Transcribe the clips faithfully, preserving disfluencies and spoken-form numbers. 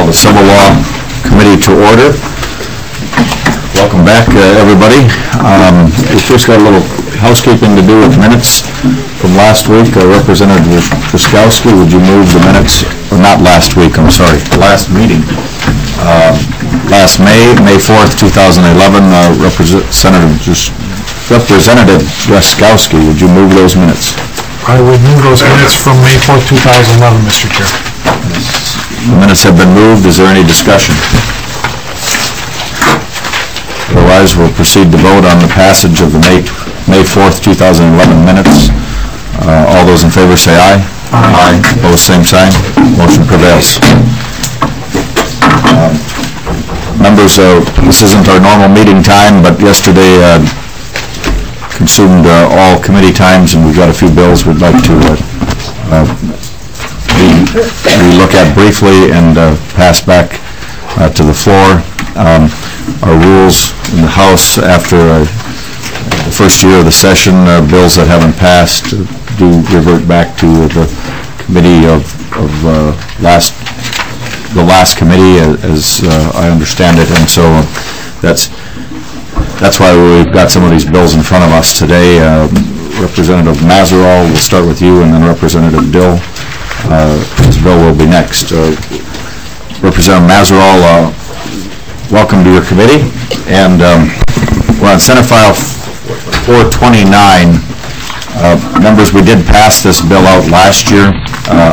the Civil Law Committee to order. Welcome back, uh, everybody. Um, we first got a little housekeeping to do with minutes from last week. Uh, Representative Truskowski, would you move the minutes, or not last week, I'm sorry, last meeting, uh, last May, May fourth, two thousand eleven, uh, Representative Representative Truskowski, would you move those minutes? I would move those minutes from May fourth, two thousand eleven, Mister Chair. The minutes have been moved. Is there any discussion? Otherwise, we'll proceed to vote on the passage of the May, May fourth, two thousand eleven minutes. Uh, all those in favor say aye. Aye. Aye. Opposed, same sign. Motion prevails. Uh, members, uh, this isn't our normal meeting time, but yesterday uh, consumed uh, all committee times, and we've got a few bills we'd like to uh, uh, we, we look at briefly and uh, pass back uh, to the floor. Um, our rules in the House after uh, the first year of the session, uh, bills that haven't passed do revert back to the committee of, of uh, last the last committee, as uh, I understand it, and so that's That's why we've got some of these bills in front of us today. Uh, Representative Mazerall, we'll start with you, and then Representative Dill. Uh, this bill will be next. Uh, Representative Mazerall, uh, welcome to your committee. And um, we're on Senate File four twenty-nine. Uh, members, we did pass this bill out last year. Uh,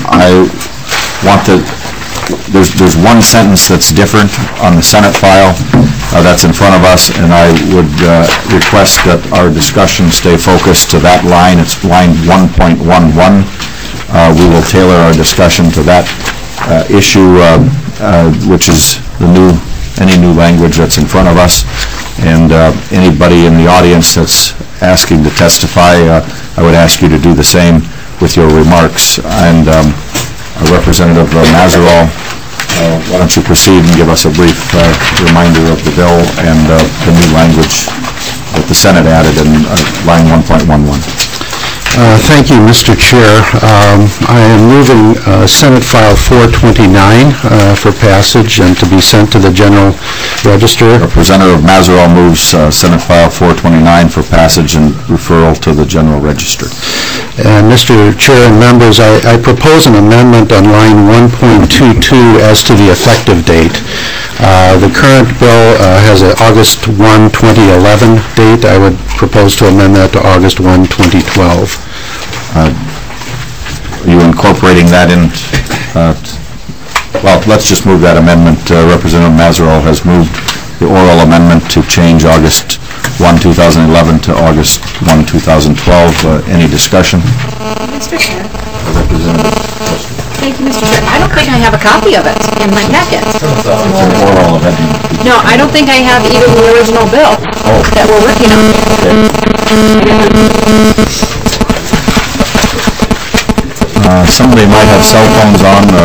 I want to There's, there's one sentence that's different on the Senate file uh, that's in front of us, and I would uh, request that our discussion stay focused to that line. It's line one point one one. Uh, we will tailor our discussion to that uh, issue, uh, uh, which is the new, any new language that's in front of us. And uh, anybody in the audience that's asking to testify, uh, I would ask you to do the same with your remarks. And um, Representative uh, Mazerall, uh, why don't you proceed and give us a brief uh, reminder of the bill and uh, the new language that the Senate added in uh, line one point one one. Uh, thank you, Mister Chair. Um, I am moving uh, Senate File four twenty-nine uh, for passage and to be sent to the General Register. Representative Mazerall moves uh, Senate File four twenty-nine for passage and referral to the General Register. And Mister Chair and members, I, I propose an amendment on line one point two two as to the effective date. Uh, the current bill uh, has an August first, twenty eleven date. I would propose to amend that to August first, twenty twelve. Uh, are you incorporating that in? Uh, well, let's just move that amendment. Uh, Representative Mazerall has moved the oral amendment to change August first, two thousand eleven to August first, two thousand twelve. Uh, any discussion? Mister Chair. Thank you, Mister Chair. I don't think I have a copy of it in my packet. It's an oral amendment. No, I don't think I have even the original bill oh. that we're working on. Uh, somebody might have cell phones on. Uh,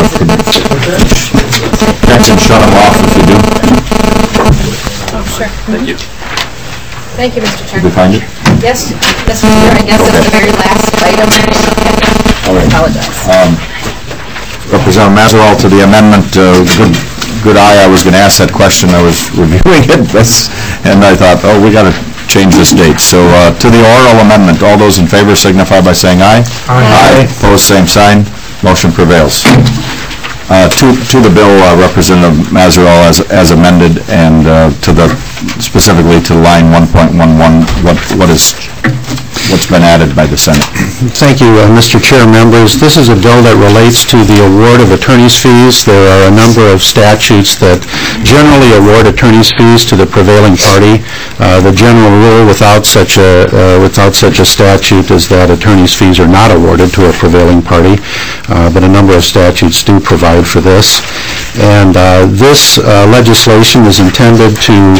check and shut them off if you do. Oh, sure. Thank you. Thank you, Mister Chair. Did we find it? Yes, yes, Mister Chair. I guess okay. it's the very last item. Okay. All right. I apologize. Um, Representative Mazerall, to the amendment, uh, good, good eye. I was going to ask that question. I was reviewing it, and I thought, oh, we got to change this date. So uh, to the oral amendment, all those in favor signify by saying aye. Aye. Aye. Opposed, same sign. Motion prevails. Uh, to, to the bill, uh, Representative Mazerall, as, as amended, and uh, to the specifically to line one point one one, what, what is what's been added by the Senate. Thank you, uh, Mister Chair, members. This is a bill that relates to the award of attorney's fees. There are a number of statutes that generally award attorney's fees to the prevailing party. Uh, the general rule without such a uh, without such a statute is that attorney's fees are not awarded to a prevailing party, uh, but a number of statutes do provide for this. And uh, this uh, legislation is intended to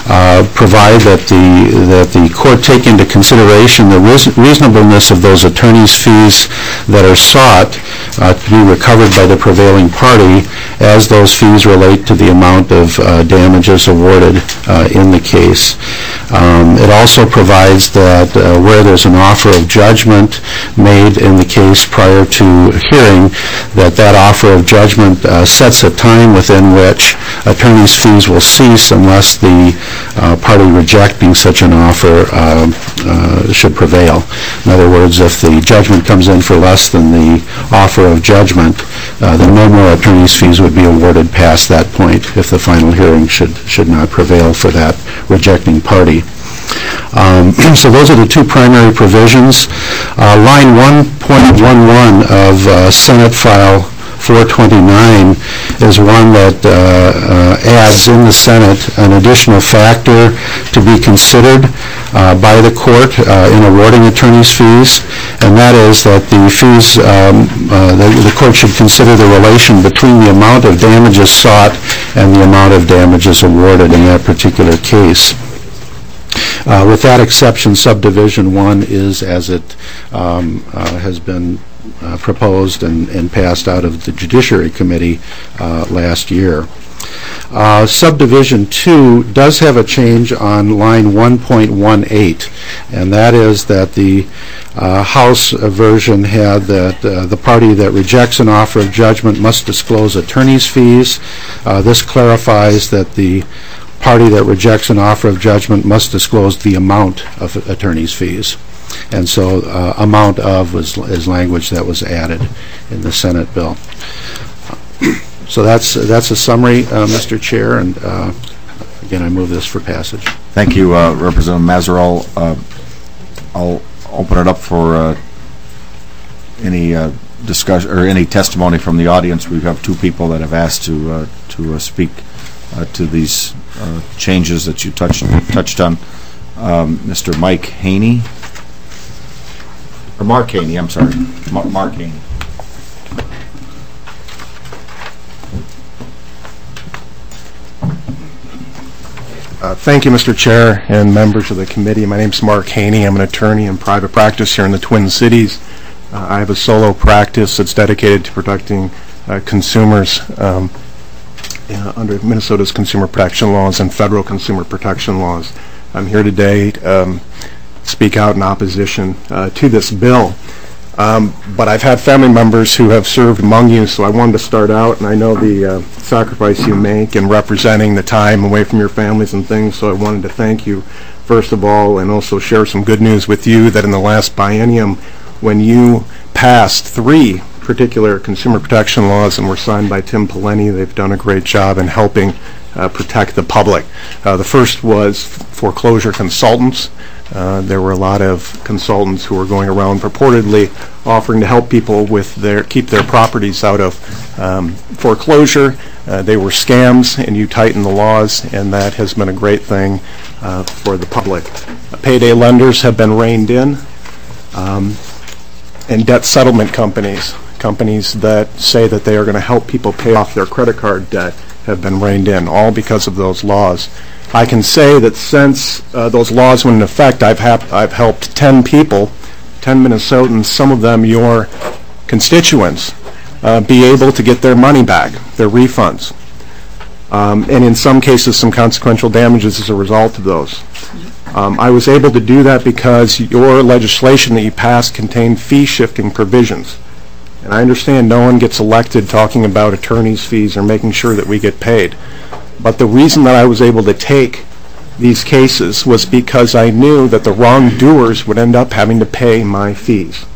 uh, provide that the that the court take into consideration the reasonableness of those attorney's fees that are sought uh, to be recovered by the prevailing party, as those fees relate to the amount of uh, damages awarded uh, in the case. Um, it also provides that uh, where there's an offer of judgment made in the case prior to hearing, that that offer of judgment uh, sets a time within which attorney's fees will cease unless the uh, party rejecting such an offer uh, uh, should prevail. In other words, if the judgment comes in for less than the offer of judgment, uh, then no more attorney's fees would be awarded past that point if the final hearing should should not prevail for that rejecting party. Um, so those are the two primary provisions. Uh, line one point one one of uh, Senate File four twenty-nine is one that uh, uh, adds in the Senate an additional factor to be considered uh, by the court uh, in awarding attorney's fees, and that is that the fees, um, uh, the, the court should consider the relation between the amount of damages sought and the amount of damages awarded in that particular case. Uh, with that exception, subdivision one is as it um, uh, has been uh, proposed and, and passed out of the Judiciary Committee uh, last year. Uh, subdivision two does have a change on line one point one eight, and that is that the uh, House version had that uh, the party that rejects an offer of judgment must disclose attorney's fees. Uh, this clarifies that the party that rejects an offer of judgment must disclose the amount of attorney's fees. And so uh, amount of was, is language that was added in the Senate bill. So that's that's a summary, uh, Mister Chair, and uh, again, I move this for passage. Thank you, uh, Representative Mazerolle. Uh, I'll open it up for uh, any uh, discussion or any testimony from the audience. We have two people that have asked to uh, to uh, speak uh, to these uh, changes that you touched touched on. Um, Mister Mike Haney, or Mark Haney. I'm sorry, Mar Mark Haney. Uh, thank you, Mister Chair and members of the committee. My name is Mark Haney. I'm an attorney in private practice here in the Twin Cities. Uh, I have a solo practice that's dedicated to protecting uh, consumers um, uh, under Minnesota's consumer protection laws and federal consumer protection laws. I'm here today to um, speak out in opposition uh, to this bill. Um, but I've had family members who have served among you, so I wanted to start out, and I know the uh, sacrifice you make in representing the time away from your families and things, so I wanted to thank you, first of all, and also share some good news with you that in the last biennium, when you passed three particular consumer protection laws and were signed by Tim Pawlenty, they've done a great job in helping uh, protect the public. Uh, the first was foreclosure consultants. Uh, there were a lot of consultants who were going around purportedly offering to help people with their keep their properties out of um, foreclosure. Uh, they were scams, and you tightened the laws, and that has been a great thing uh, for the public. Uh, payday lenders have been reined in, um, and debt settlement companies, companies that say that they are going to help people pay off their credit card debt, have been reined in, all because of those laws. I can say that since uh, those laws went into effect, I've, I've helped ten people, ten Minnesotans, some of them your constituents, uh, be able to get their money back, their refunds, um, and in some cases some consequential damages as a result of those. Um, I was able to do that because your legislation that you passed contained fee-shifting provisions. And I understand no one gets elected talking about attorney's fees or making sure that we get paid. But the reason that I was able to take these cases was because I knew that the wrongdoers would end up having to pay my fees.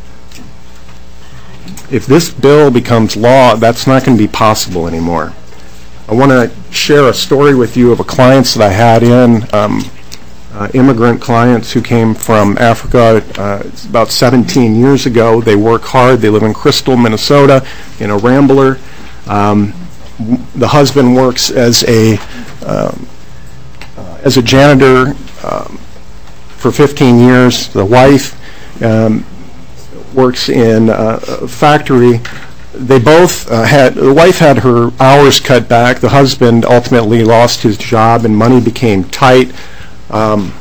If this bill becomes law, that's not going to be possible anymore. I want to share a story with you of a clients that I had in, um, uh, immigrant clients who came from Africa uh, about seventeen years ago. They work hard. They live in Crystal, Minnesota, in a Rambler. Um, The husband works as a um, uh, as a janitor um, for fifteen years. The wife um, works in a factory they both uh, had, the wife had her hours cut back. The husband ultimately lost his job and money became tight. Um,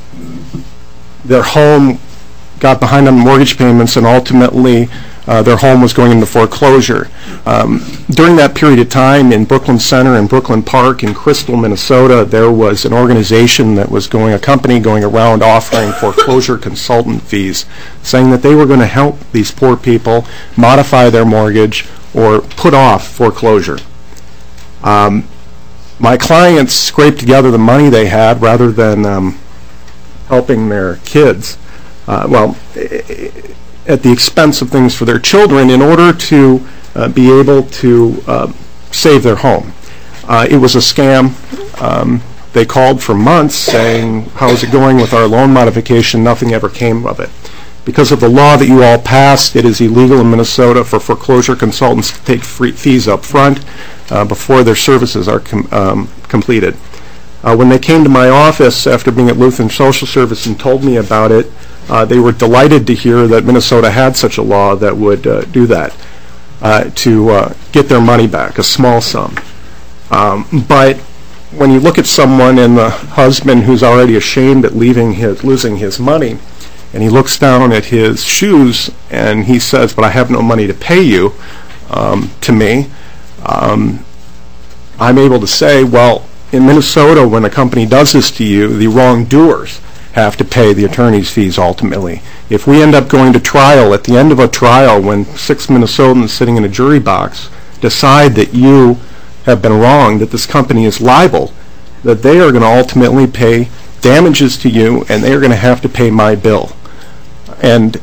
their home got behind on mortgage payments, and ultimately uh, their home was going into foreclosure. Um, during that period of time in Brooklyn Center and Brooklyn Park in Crystal, Minnesota, there was an organization that was going, a company going around offering foreclosure consultant fees, saying that they were going to help these poor people modify their mortgage or put off foreclosure. Um, my clients scraped together the money they had rather than um, helping their kids, uh, well, at the expense of things for their children, in order to uh, be able to uh, save their home. Uh, it was a scam. Um, they called for months saying, how's it going with our loan modification? Nothing ever came of it. Because of the law that you all passed, it is illegal in Minnesota for foreclosure consultants to take free fees up front uh, before their services are com um, completed. Uh, when they came to my office after being at Lutheran Social Service and told me about it, Uh, they were delighted to hear that Minnesota had such a law that would uh, do that, uh, to uh, get their money back, a small sum. Um, but when you look at someone and the husband who's already ashamed at leaving his, losing his money, and he looks down at his shoes and he says, but I have no money to pay you, um, to me, um, I'm able to say, well, in Minnesota, when a company does this to you, the wrongdoers have to pay the attorney's fees ultimately. If we end up going to trial, at the end of a trial, when six Minnesotans sitting in a jury box decide that you have been wronged, that this company is liable, that they are going to ultimately pay damages to you, and they are going to have to pay my bill. And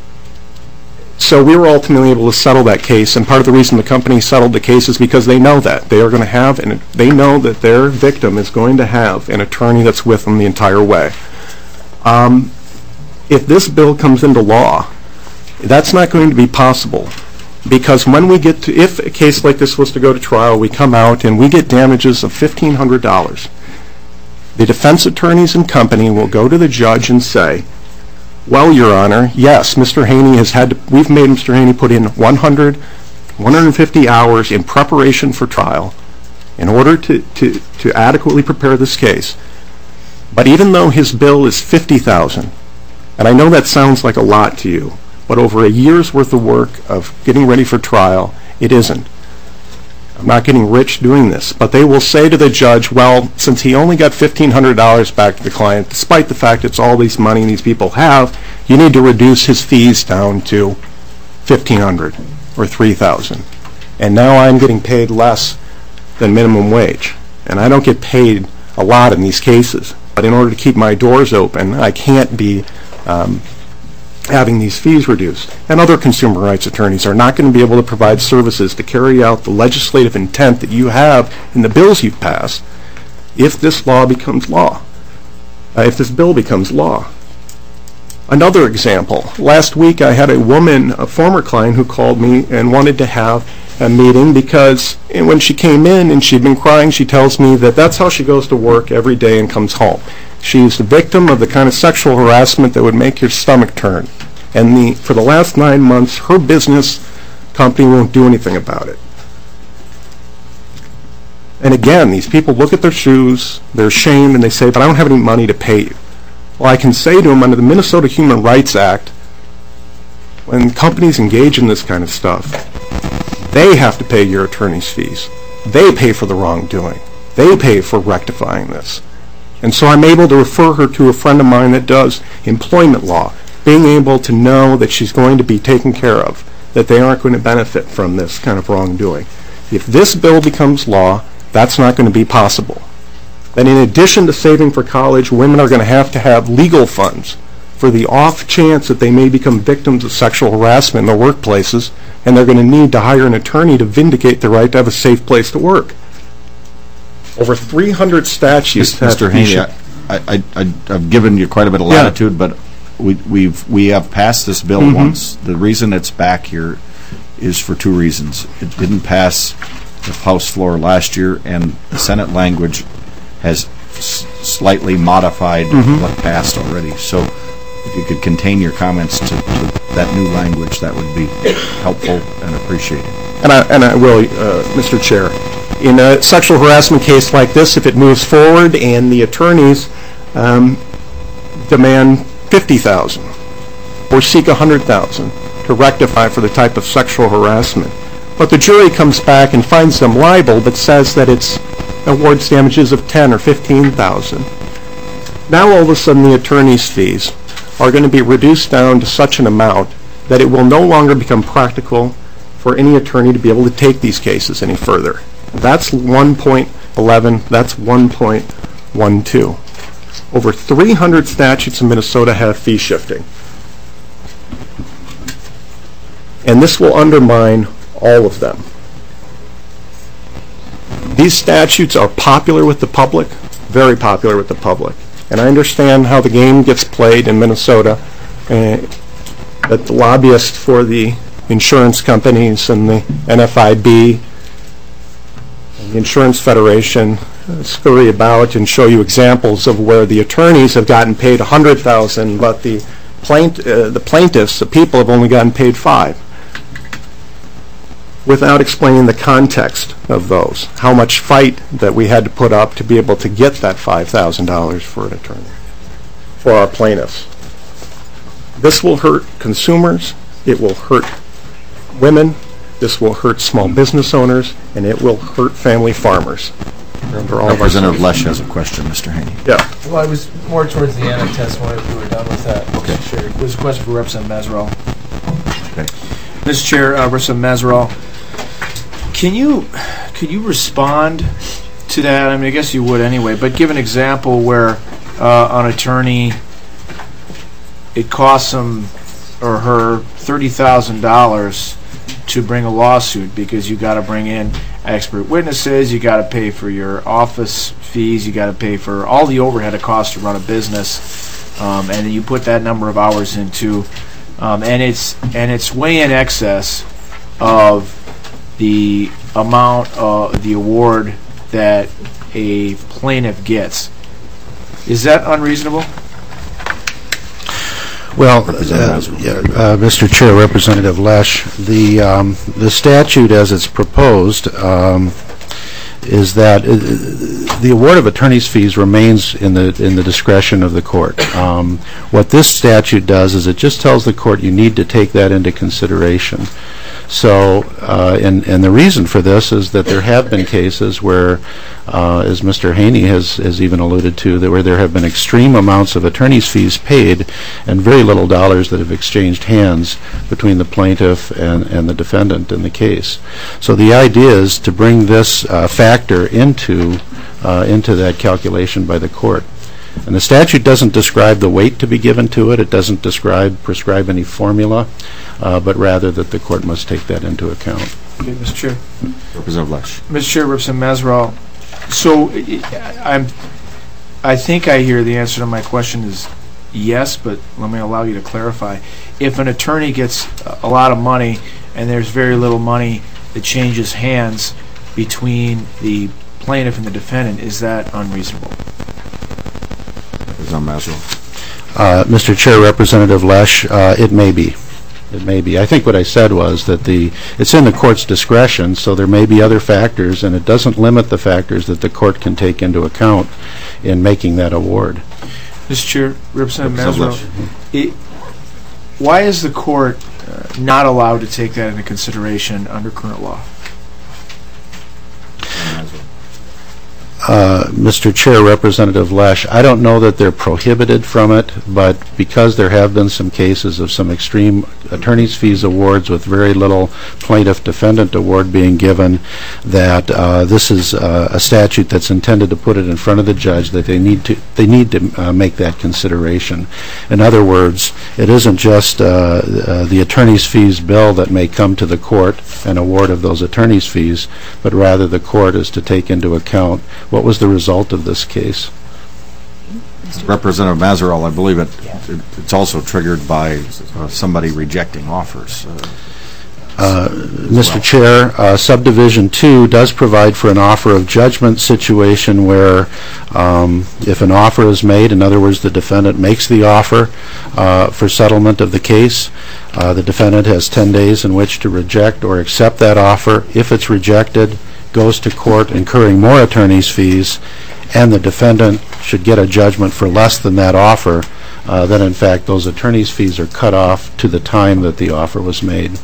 so we were ultimately able to settle that case, and part of the reason the company settled the case is because they know that. They are going to have, and they know that their victim is going to have an attorney that's with them the entire way. Um, if this bill comes into law, that's not going to be possible, because when we get to, if a case like this was to go to trial, we come out and we get damages of fifteen hundred dollars. The defense attorneys and company will go to the judge and say, well, Your Honor, yes, Mister Haney has had to, we've made Mister Haney put in one hundred, one hundred fifty hours in preparation for trial in order to, to, to adequately prepare this case. But even though his bill is fifty thousand dollars, and I know that sounds like a lot to you, but over a year's worth of work of getting ready for trial, it isn't. I'm not getting rich doing this, but they will say to the judge, well, since he only got fifteen hundred dollars back to the client, despite the fact it's all these money these people have, you need to reduce his fees down to fifteen hundred dollars or three thousand dollars. And now I'm getting paid less than minimum wage, and I don't get paid a lot in these cases. But in order to keep my doors open, I can't be um, having these fees reduced. And other consumer rights attorneys are not going to be able to provide services to carry out the legislative intent that you have in the bills you've passed if this law becomes law, uh, if this bill becomes law. Another example, last week I had a woman, a former client, who called me and wanted to have a meeting because when she came in and she'd been crying, she tells me that that's how she goes to work every day and comes home. She's the victim of the kind of sexual harassment that would make your stomach turn. And the, for the last nine months, her business company won't do anything about it. And again, these people look at their shoes, they're ashamed, and they say, but I don't have any money to pay you. Well, I can say to them, under the Minnesota Human Rights Act, when companies engage in this kind of stuff, they have to pay your attorney's fees. They pay for the wrongdoing. They pay for rectifying this. And so I'm able to refer her to a friend of mine that does employment law, being able to know that she's going to be taken care of, that they aren't going to benefit from this kind of wrongdoing. If this bill becomes law, that's not going to be possible. Then in addition to saving for college, women are going to have to have legal funds for the off chance that they may become victims of sexual harassment in their workplaces, and they're going to need to hire an attorney to vindicate the right to have a safe place to work. Over three hundred statutes. Mister Haney, I, I, I, I've given you quite a bit of Yeah. latitude, but we, we've we have passed this bill Mm-hmm. once. The reason it's back here is for two reasons. It didn't pass the House floor last year, and the Senate language has s slightly modified Mm-hmm. what passed already. So if you could contain your comments to, to that new language, that would be helpful and appreciated. and I, and I will, uh, Mister Chair, in a sexual harassment case like this, if it moves forward and the attorneys um, demand fifty thousand dollars or seek one hundred thousand dollars to rectify for the type of sexual harassment, but the jury comes back and finds them liable but says that it's awards damages of ten or fifteen thousand dollars, now all of a sudden the attorney's fees are going to be reduced down to such an amount that it will no longer become practical for any attorney to be able to take these cases any further. That's one point one one, that's one point one two. Over three hundred statutes in Minnesota have fee shifting. And this will undermine all of them. These statutes are popular with the public, very popular with the public. And I understand how the game gets played in Minnesota, uh, that the lobbyists for the insurance companies and the N F I B and the Insurance Federation uh, scurry about and show you examples of where the attorneys have gotten paid one hundred thousand dollars, but the, plaint, uh, the plaintiffs, the people, have only gotten paid five, without explaining the context of those, how much fight that we had to put up to be able to get that five thousand dollars for an attorney, for our plaintiffs. This will hurt consumers, it will hurt women, this will hurt small business owners, and it will hurt family farmers. Representative Lesh has a question, Mister Haney. Yeah. Well, it was more towards the end of testimony if we were done with that. Okay. Sure. It was a question for Representative Mazerow. Okay. Mister Chair, uh, Representative Mazerow, can you could you respond to that? I mean, I guess you would anyway, but give an example where uh, an attorney, it costs him or her thirty thousand dollars to bring a lawsuit because you got to bring in expert witnesses, you got to pay for your office fees, you got to pay for all the overhead it costs to run a business, um, and then you put that number of hours into, um, and it's and it's way in excess of the amount of the award that a plaintiff gets. Is that unreasonable? Well, uh, yeah, uh, Mister Chair, Representative Lesh, the um, the statute as it's proposed um, is that uh, the award of attorney's fees remains in the in the discretion of the court. Um, what this statute does is it just tells the court you need to take that into consideration. So, uh, and, and the reason for this is that there have been cases where, uh, as Mister Haney has, has even alluded to, that where there have been extreme amounts of attorney's fees paid and very little dollars that have exchanged hands between the plaintiff and, and the defendant in the case. So the idea is to bring this uh, factor into, uh, into that calculation by the court. And the statute doesn't describe the weight to be given to it. It doesn't describe prescribe any formula, uh, but rather that the court must take that into account. Okay, Mister Chair. Representative Lesh. Mister Chair, Representative Mazerow, so I- I'm, I think I hear the answer to my question is yes, but let me allow you to clarify. If an attorney gets a lot of money and there's very little money that changes hands between the plaintiff and the defendant, is that unreasonable? Uh, Mister Chair, Representative Lesh, uh, it may be. It may be. I think what I said was that the it's in the court's discretion, so there may be other factors, and it doesn't limit the factors that the court can take into account in making that award. Mister Chair, Representative Mazerow, it, why is the court uh, not allowed to take that into consideration under current law? Uh, Mister Chair, Representative Lesh, I don't know that they're prohibited from it, but because there have been some cases of some extreme attorney's fees awards with very little plaintiff-defendant award being given, that uh, this is uh, a statute that's intended to put it in front of the judge, that they need to they need to uh, make that consideration. In other words, it isn't just uh, uh, the attorney's fees bill that may come to the court, an award of those attorney's fees, but rather the court is to take into account what was the result of this case. Representative Mazerow, I believe it, it it's also triggered by uh, somebody rejecting offers. Uh, Uh, Mister Chair, uh, subdivision two does provide for an offer of judgment situation where um, if an offer is made, in other words, the defendant makes the offer uh, for settlement of the case, uh, the defendant has ten days in which to reject or accept that offer. If it's rejected, goes to court incurring more attorney's fees, and the defendant should get a judgment for less than that offer, uh, then in fact those attorney's fees are cut off to the time that the offer was made.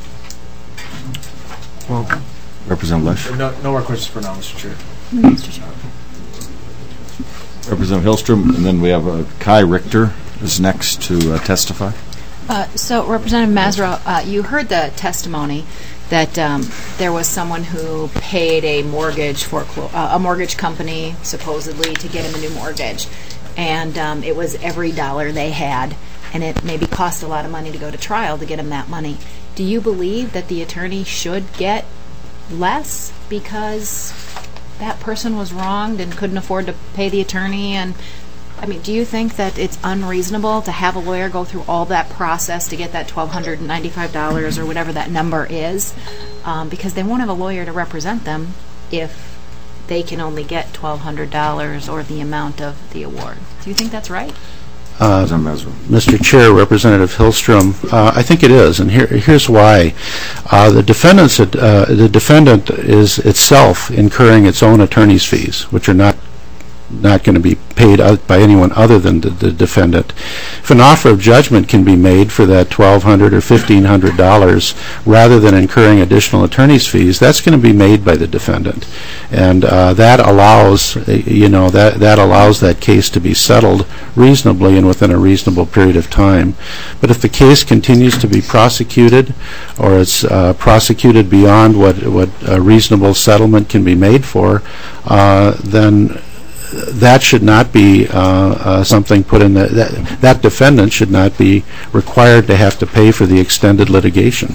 Well, Representative Lesh. no, no more questions for now, Mister Chair. Mister Chair. Representative Hillstrom, and then we have uh, Kai Richter is next to uh, testify. Uh, so, Representative Mazerow, uh, you heard the testimony that um, there was someone who paid a mortgage for uh, a mortgage company supposedly to get him a new mortgage, and um, it was every dollar they had, and it maybe cost a lot of money to go to trial to get him that money. Do you believe that the attorney should get less because that person was wronged and couldn't afford to pay the attorney? And I mean, do you think that it's unreasonable to have a lawyer go through all that process to get that twelve hundred ninety-five dollars or whatever that number is, um, because they won't have a lawyer to represent them if they can only get twelve hundred dollars or the amount of the award? Do you think that's right? Uh, Mister Chair, Representative Hillstrom, uh, I think it is, and here, here's why. Uh, the defendant's, uh, the defendant is itself incurring its own attorney's fees, which are not not going to be paid out by anyone other than the, the defendant. If an offer of judgment can be made for that twelve hundred dollars or fifteen hundred dollars rather than incurring additional attorney's fees, that's going to be made by the defendant, and uh, that allows, you know, that that allows that case to be settled reasonably and within a reasonable period of time. But if the case continues to be prosecuted, or it's uh, prosecuted beyond what what a reasonable settlement can be made for, uh, then that should not be uh, uh, something put in the, that, that defendant should not be required to have to pay for the extended litigation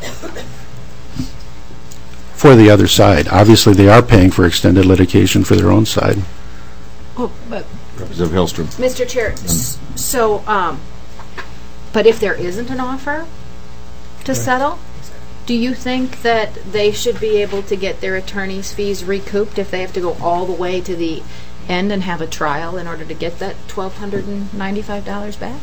for the other side. Obviously they are paying for extended litigation for their own side. Oh, but Representative Hillstrom. Mister Chair, s- so, um, but if there isn't an offer to settle, do you think that they should be able to get their attorney's fees recouped if they have to go all the way to the end and have a trial in order to get that twelve hundred ninety-five dollars back?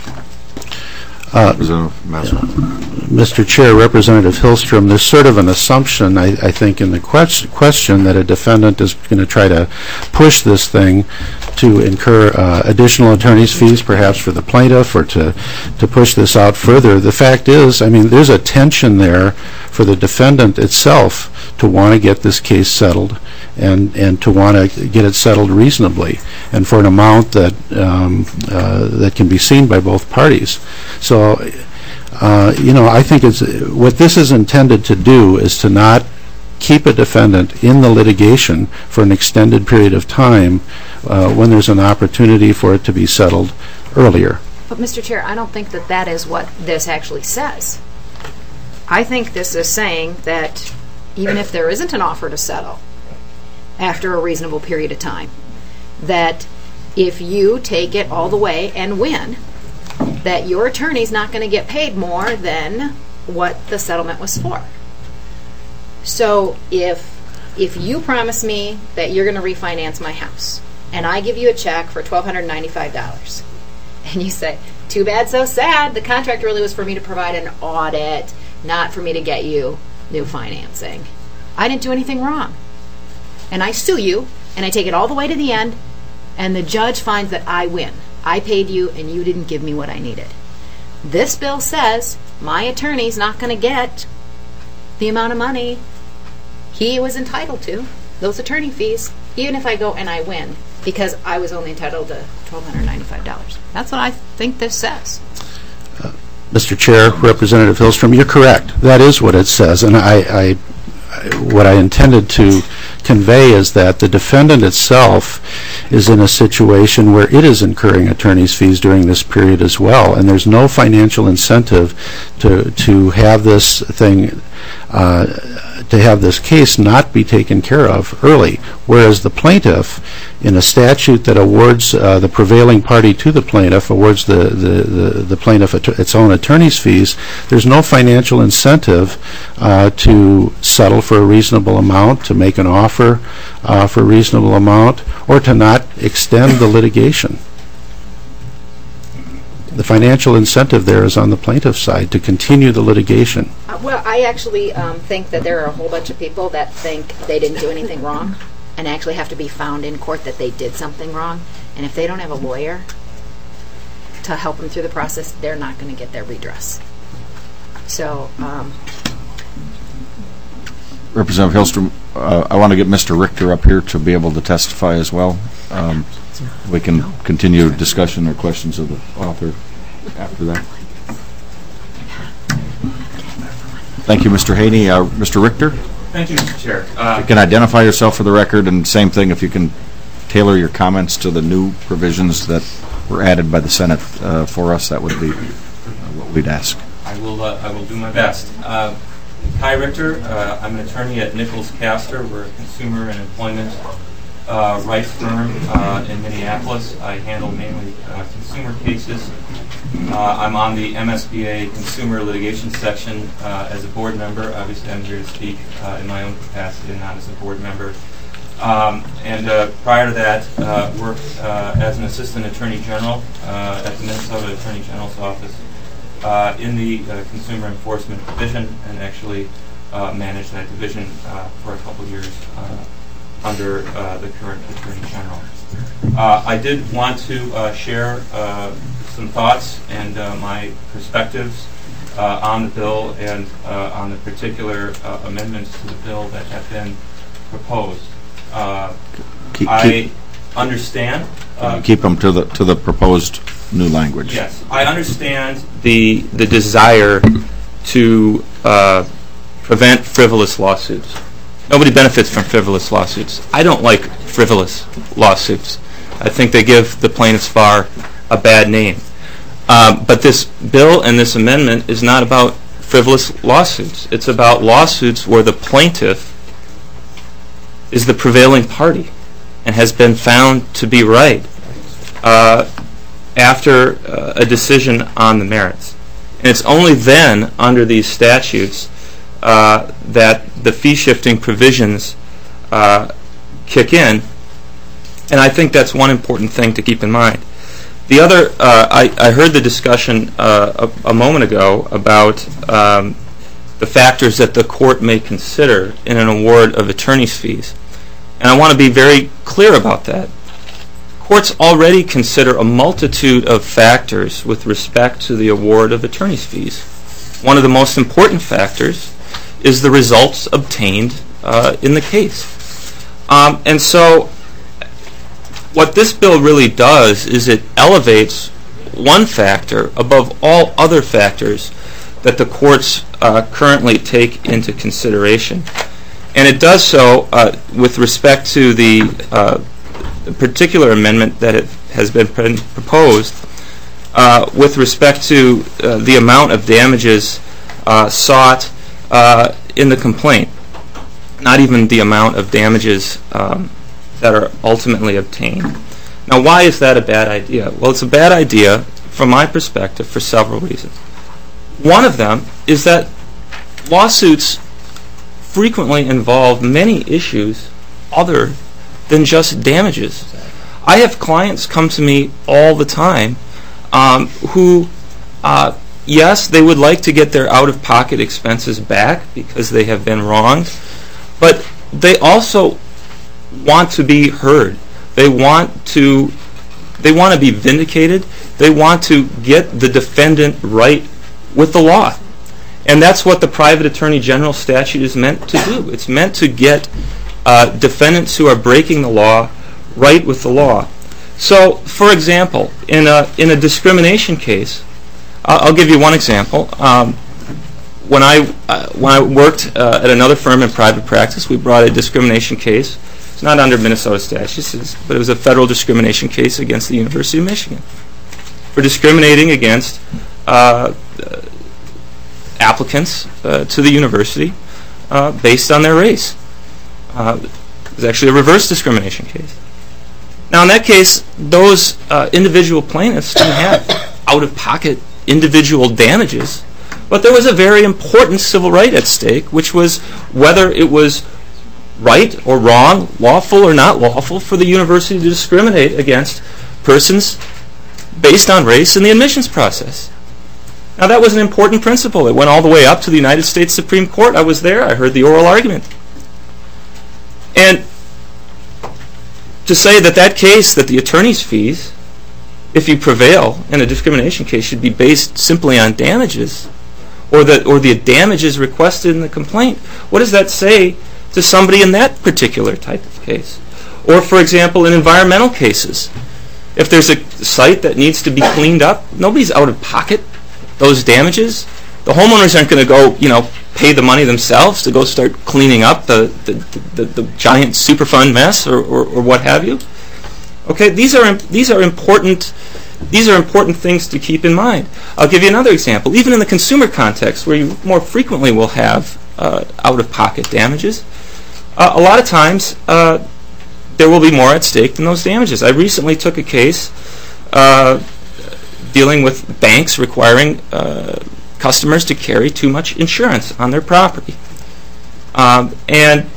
Uh, Representative Mazerow. Mister Chair, Representative Hillstrom, there's sort of an assumption, I, I think, in the quest- question that a defendant is going to try to push this thing to incur uh, additional attorney's fees, perhaps for the plaintiff, or to, to push this out further. The fact is, I mean, there's a tension there for the defendant itself to want to get this case settled and, and to want to get it settled reasonably and for an amount that, um, uh, that can be seen by both parties. So, uh, you know, I think it's, what this is intended to do is to not keep a defendant in the litigation for an extended period of time uh, when there's an opportunity for it to be settled earlier. But, Mister Chair, I don't think that that is what this actually says. I think this is saying that even if there isn't an offer to settle after a reasonable period of time, that if you take it all the way and win, that your attorney's not going to get paid more than what the settlement was for. So if if you promise me that you're going to refinance my house, and I give you a check for twelve hundred ninety-five dollars, and you say, too bad, so sad, the contract really was for me to provide an audit, not for me to get you new financing. I didn't do anything wrong. And I sue you, and I take it all the way to the end, and the judge finds that I win. I paid you, and you didn't give me what I needed. This bill says my attorney's not going to get the amount of money he was entitled to, those attorney fees, even if I go and I win, because I was only entitled to twelve hundred ninety-five dollars. That's what I think this says. Uh, Mister Chair, Representative Hillstrom, you're correct. That is what it says, and I, I what I intended to convey is that the defendant itself is in a situation where it is incurring attorney's fees during this period as well, and there's no financial incentive to to have this thing uh, to have this case not be taken care of early, whereas the plaintiff, in a statute that awards uh, the prevailing party to the plaintiff, awards the, the, the, the plaintiff att- its own attorney's fees, there's no financial incentive uh, to settle for a reasonable amount, to make an offer uh, for a reasonable amount, or to not extend the litigation. The financial incentive there is on the plaintiff's side to continue the litigation. Uh, Well, I actually um, think that there are a whole bunch of people that think they didn't do anything wrong and actually have to be found in court that they did something wrong. And if they don't have a lawyer to help them through the process, they're not going to get their redress. So, um, Representative Hillstrom, uh, I want to get Mister Richter up here to be able to testify as well. Um, we can continue discussion or questions of the author after that. Thank you, Mister Haney. Uh, Mister Richter? Thank you, Mister Chair. Uh, You can identify yourself for the record, and same thing, if you can tailor your comments to the new provisions that were added by the Senate uh, for us, that would be uh, what we'd ask. I will. Uh, I will do my best. Uh, Kai Richter. Uh, I'm an attorney at Nichols Castor. We're a consumer and employment uh, rights firm uh, in Minneapolis. I handle mainly uh, consumer cases. Uh, I'm on the M S B A Consumer Litigation Section uh, as a board member. Obviously, I'm here to speak uh, in my own capacity and not as a board member. Um, and uh, prior to that, uh, worked uh, as an assistant attorney general uh, at the Minnesota Attorney General's office uh, in the uh, Consumer Enforcement Division, and actually uh, managed that division uh, for a couple years uh, under uh, the current Attorney General. Uh, I did want to uh, share uh, some thoughts and uh, my perspectives uh, on the bill and uh, on the particular uh, amendments to the bill that have been proposed. Uh, Keep, I keep, understand. Uh, keep them to the to the proposed new language. Yes, I understand the the desire to uh, prevent frivolous lawsuits. Nobody benefits from frivolous lawsuits. I don't like frivolous lawsuits. I think they give the plaintiff's bar a bad name. Um, but this bill and this amendment is not about frivolous lawsuits. It's about lawsuits where the plaintiff is the prevailing party and has been found to be right uh, after uh, a decision on the merits. And it's only then, under these statutes, uh, that the fee-shifting provisions uh, kick in. And I think that's one important thing to keep in mind. The other, uh, I, I heard the discussion uh, a, a moment ago about um, the factors that the court may consider in an award of attorney's fees. And I want to be very clear about that. Courts already consider a multitude of factors with respect to the award of attorney's fees. One of the most important factors is the results obtained uh, in the case. Um, and so what this bill really does is it elevates one factor above all other factors that the courts uh, currently take into consideration. And it does so uh, with respect to the uh, particular amendment that it has been pr- proposed uh, with respect to uh, the amount of damages uh, sought uh, in the complaint, not even the amount of damages um, that are ultimately obtained. Now, why is that a bad idea? Well, it's a bad idea from my perspective for several reasons. One of them is that lawsuits frequently involve many issues other than just damages. I have clients come to me all the time um, who, uh, yes, they would like to get their out-of-pocket expenses back because they have been wronged, but they also want to be heard. They want to, they want to be vindicated. They want to get the defendant right with the law. And that's what the private attorney general statute is meant to do. It's meant to get uh, defendants who are breaking the law right with the law. So, for example, in a in a discrimination case, uh, I'll give you one example. Um, when I uh, when I worked uh, at another firm in private practice, we brought a discrimination case. It's not under Minnesota statutes, but it was a federal discrimination case against the University of Michigan for discriminating against Uh, applicants uh, to the university uh, based on their race. Uh, it was actually a reverse discrimination case. Now, in that case, those uh, individual plaintiffs didn't have out-of-pocket individual damages, but there was a very important civil right at stake, which was whether it was right or wrong, lawful or not lawful, for the university to discriminate against persons based on race in the admissions process. Now, that was an important principle. It went all the way up to the United States Supreme Court. I was there. I heard the oral argument. And to say that that case, that the attorney's fees, if you prevail in a discrimination case, should be based simply on damages, or the, or the damages requested in the complaint, what does that say to somebody in that particular type of case? Or, for example, in environmental cases, if there's a site that needs to be cleaned up, nobody's out of pocket those damages. The homeowners aren't going to go, you know, pay the money themselves to go start cleaning up the the, the, the, the giant Superfund mess, or, or, or what have you. Okay, these are these are important these are important things to keep in mind. I'll give you another example. Even in the consumer context, where you more frequently will have uh, out-of-pocket damages, uh, a lot of times uh, there will be more at stake than those damages. I recently took a case uh, dealing with banks requiring uh, customers to carry too much insurance on their property. Um, and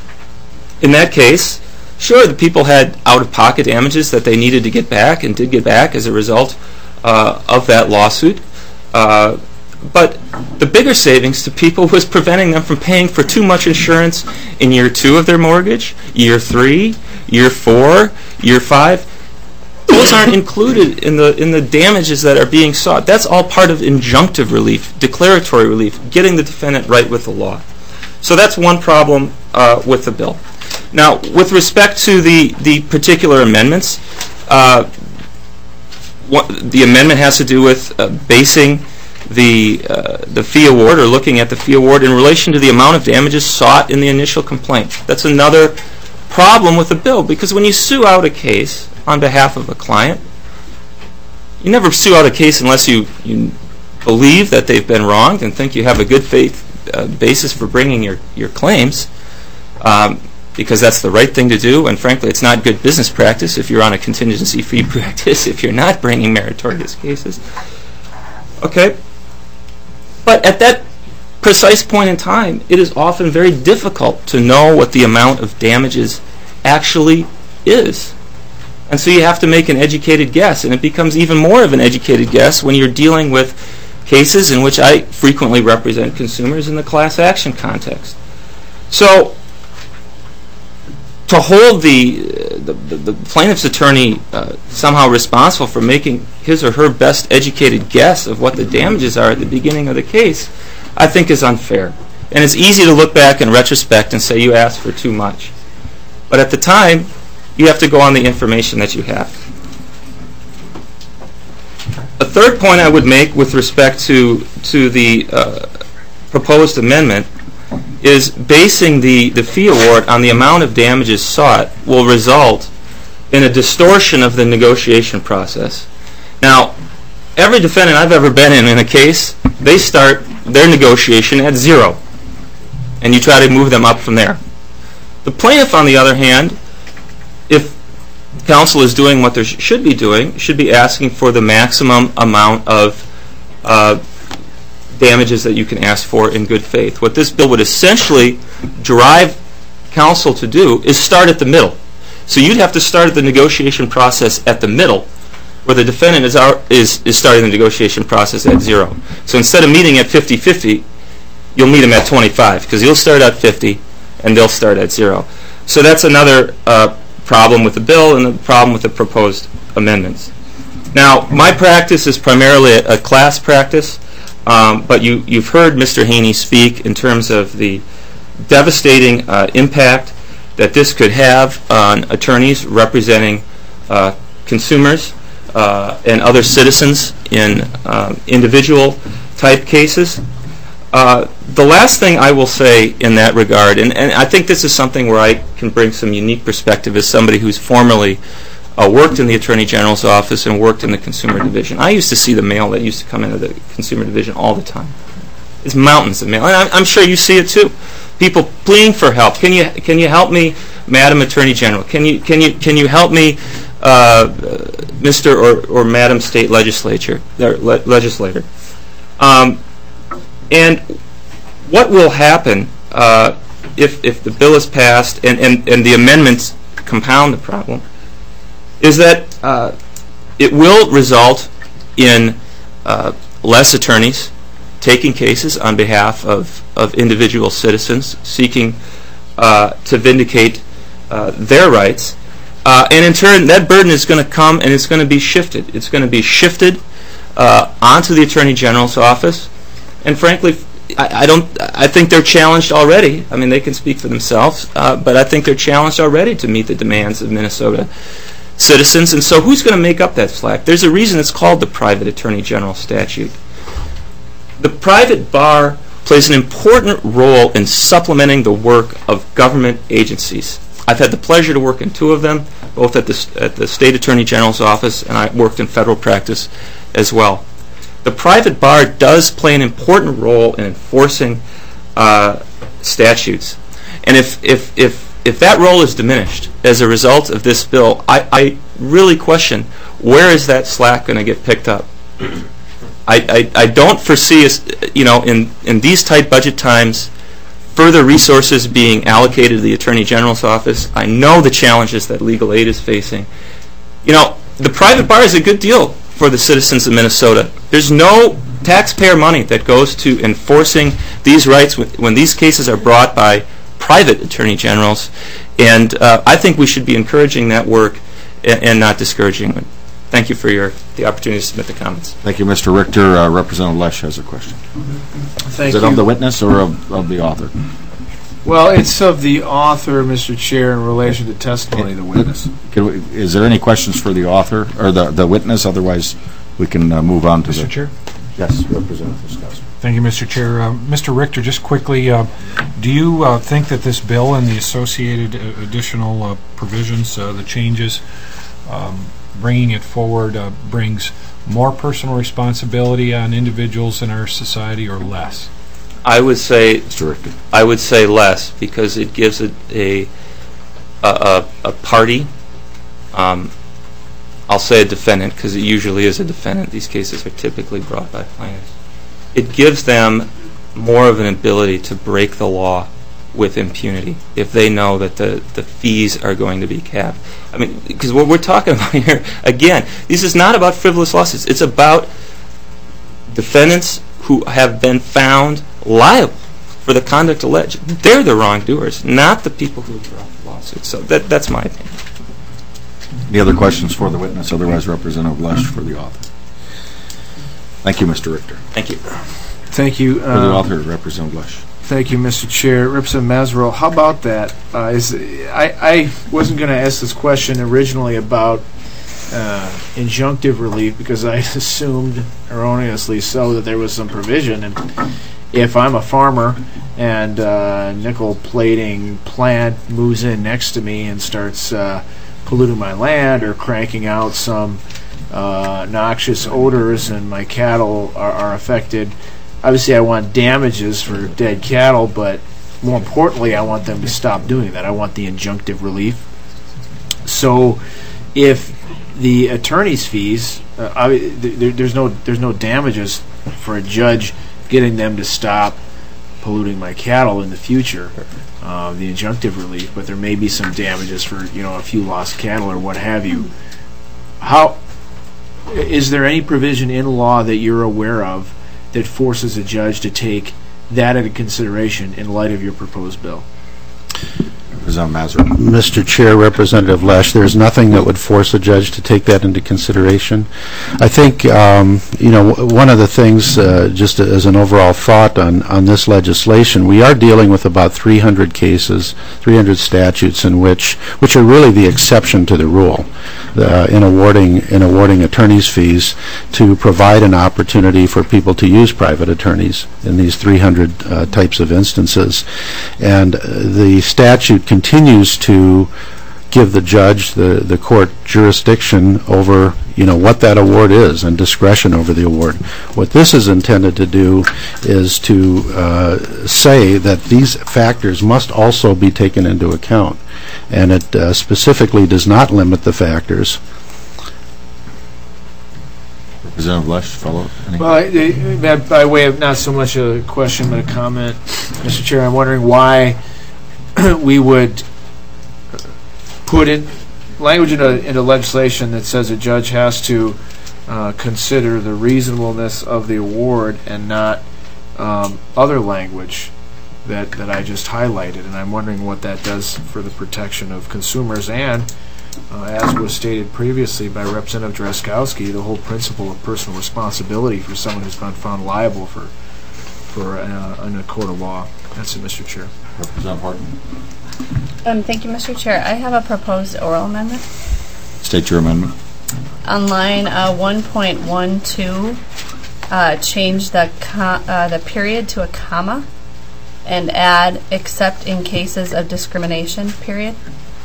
in that case, sure, the people had out-of-pocket damages that they needed to get back and did get back as a result uh, of that lawsuit. Uh, but the bigger savings to people was preventing them from paying for too much insurance in year two of their mortgage, year three, year four, year five. Those aren't included in the in the damages that are being sought. That's all part of injunctive relief, declaratory relief, getting the defendant right with the law. So that's one problem uh, with the bill. Now, with respect to the, the particular amendments, uh, what, the amendment has to do with uh, basing the uh, the fee award, or looking at the fee award in relation to the amount of damages sought in the initial complaint. That's another problem with the bill, because when you sue out a case on behalf of a client, you never sue out a case unless you, you believe that they've been wronged and think you have a good faith uh, basis for bringing your, your claims, um, because that's the right thing to do, and frankly it's not good business practice if you're on a contingency fee practice if you're not bringing meritorious cases. Okay? But at that precise point in time, it is often very difficult to know what the amount of damages actually is. And so you have to make an educated guess, and it becomes even more of an educated guess when you're dealing with cases in which I frequently represent consumers in the class action context. So to hold the, the, the, the plaintiff's attorney uh, somehow responsible for making his or her best educated guess of what the damages are at the beginning of the case, I think is unfair. And it's easy to look back in retrospect and say you asked for too much. But at the time, you have to go on the information that you have. A third point I would make with respect to, to the uh, proposed amendment is basing the, the fee award on the amount of damages sought will result in a distortion of the negotiation process. Now, every defendant I've ever been in in a case, they start their negotiation at zero, and you try to move them up from there. The plaintiff, on the other hand, if counsel is doing what they sh- should be doing, should be asking for the maximum amount of uh, damages that you can ask for in good faith. What this bill would essentially drive counsel to do is start at the middle. So you'd have to start the negotiation process at the middle, where the defendant is, our, is, is starting the negotiation process at zero. So instead of meeting at fifty-fifty, you'll meet them at twenty-five, because you'll start at fifty and they'll start at zero. So that's another uh, problem with the bill and the problem with the proposed amendments. Now, my practice is primarily a, a class practice, um, but you, you've heard Mister Haney speak in terms of the devastating uh, impact that this could have on attorneys representing uh, consumers uh, and other citizens in uh, individual type cases. Uh, the last thing I will say in that regard, and, and I think this is something where I can bring some unique perspective as somebody who's formerly uh, worked in the Attorney General's office and worked in the Consumer Division. I used to see the mail that used to come into the Consumer Division all the time. It's mountains of mail, and I'm, I'm sure you see it too. people pleading for help. Can you can you help me, Madam Attorney General? Can you can you can you help me, uh, Mister or or Madam State Legislature or le- legislator? Um, and what will happen uh, if if the bill is passed and, and, and the amendments compound the problem is that uh, it will result in uh, less attorneys taking cases on behalf of, of individual citizens seeking uh, to vindicate uh, their rights. Uh, and in turn, that burden is going to come and it's going to be shifted. It's going to be shifted uh, onto the Attorney General's office. And frankly, I, I don't. I think they're challenged already. I mean, they can speak for themselves, uh, but I think they're challenged already to meet the demands of Minnesota citizens. And so who's going to make up that slack? There's a reason it's called the Private Attorney General Statute. The private bar plays an important role in supplementing the work of government agencies. I've had the pleasure to work in two of them, both at the, at the State Attorney General's office, and I worked in federal practice as well. The private bar does play an important role in enforcing uh, statutes. And if, if, if, if that role is diminished as a result of this bill, I, I really question where is that slack going to get picked up? I, I, I don't foresee, you know, in, in these tight budget times, further resources being allocated to the Attorney General's office. I know the challenges that legal aid is facing. You know, the private bar is a good deal for the citizens of Minnesota. There's no taxpayer money that goes to enforcing these rights when these cases are brought by private attorney generals, and uh, I think we should be encouraging that work and, and not discouraging it. Thank you for your the opportunity to submit the comments. Thank you, Mister Richter. Uh, Representative Lesch has a question. Thank Is it you. of the witness or of, of the author? Well, it's of the author, Mister Chair, in relation to testimony of the witness. Can we, is there any questions for the author or the, the witness? Otherwise, we can uh, move on to Mister the... Chair? Yes, Representative Scott. Thank you, Mister Chair. Uh, Mister Richter, just quickly, uh, do you uh, think that this bill and the associated uh, additional uh, provisions, uh, the changes, um, bringing it forward uh, brings more personal responsibility on individuals in our society or less? I would say Mister Richter. I would say less, because it gives it a a, a, a party. Um, I'll say a defendant, because it usually is a defendant. These cases are typically brought by plaintiffs. It gives them more of an ability to break the law with impunity if they know that the, the fees are going to be capped. I mean, because what we're talking about here, again, this is not about frivolous lawsuits. It's about defendants who have been found liable for the conduct alleged. They're the wrongdoers, not the people who brought the lawsuit. So that, that's my opinion. Any other questions for the witness? Otherwise, Representative Lesch for the author. Thank you, Mister Richter. Thank you. Thank you. For the Uh, author, Representative Lesch. Thank you, Mister Chair. Representative Mazerow, how about that? Uh, is, I, I wasn't going to ask this question originally about uh, injunctive relief because I assumed, erroneously so, that there was some provision. And if I'm a farmer and a nickel plating plant moves in next to me and starts uh, polluting my land or cranking out some uh, noxious odors and my cattle are, are affected, obviously I want damages for dead cattle, but more importantly, I want them to stop doing that. I want the injunctive relief. So if the attorney's fees, uh, I, there, there's no there's no damages for a judge getting them to stop polluting my cattle in the future, uh, the injunctive relief, but there may be some damages for, you know, a few lost cattle or what have you. How is there any provision in law that you're aware of that forces a judge to take that into consideration in light of your proposed bill? Representative Mazerow. Mister Chair, Representative Lesch, there's nothing that would force a judge to take that into consideration. I think, um, you know, one of the things, uh, just as an overall thought on, on this legislation, we are dealing with about three hundred cases, three hundred statutes in which, which are really the exception to the rule uh, in awarding in awarding attorneys' fees to provide an opportunity for people to use private attorneys in these three hundred uh, types of instances. And uh, the statute continues to give the judge, the, the court, jurisdiction over you know, what that award is and discretion over the award. What this is intended to do is to uh, say that these factors must also be taken into account, and it uh, specifically does not limit the factors. Representative Lesh, follow? Any? Well, I, I, by way of not so much a question but a comment, Mister Chair, I'm wondering why we would put in language into, into legislation that says a judge has to uh, consider the reasonableness of the award and not um, other language that, that I just highlighted. And I'm wondering what that does for the protection of consumers and, uh, as was stated previously by Representative Drazkowski, the whole principle of personal responsibility for someone who's been found liable for, for uh, in a court of law. That's it, Mister Chair. Representative Horton. Um, thank you, Mister Chair. I have a proposed oral amendment. State your amendment. On line uh, one point one two, uh, change the co uh, the period to a comma and add except in cases of discrimination, period.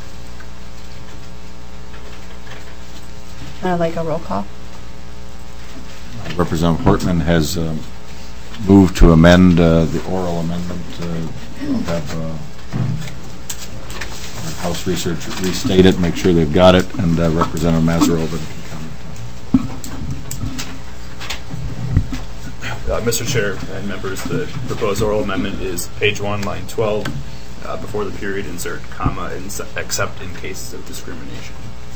Uh, like a roll call. Representative Hortman has uh, moved to amend uh, the oral amendment. Uh, I'll have uh, our House research restate it, make sure they've got it, and uh, Representative Mazzarella can comment. Uh, Mister Chair and members, the proposed oral amendment is page one, line twelve. Uh, before the period, insert comma, except in cases of discrimination.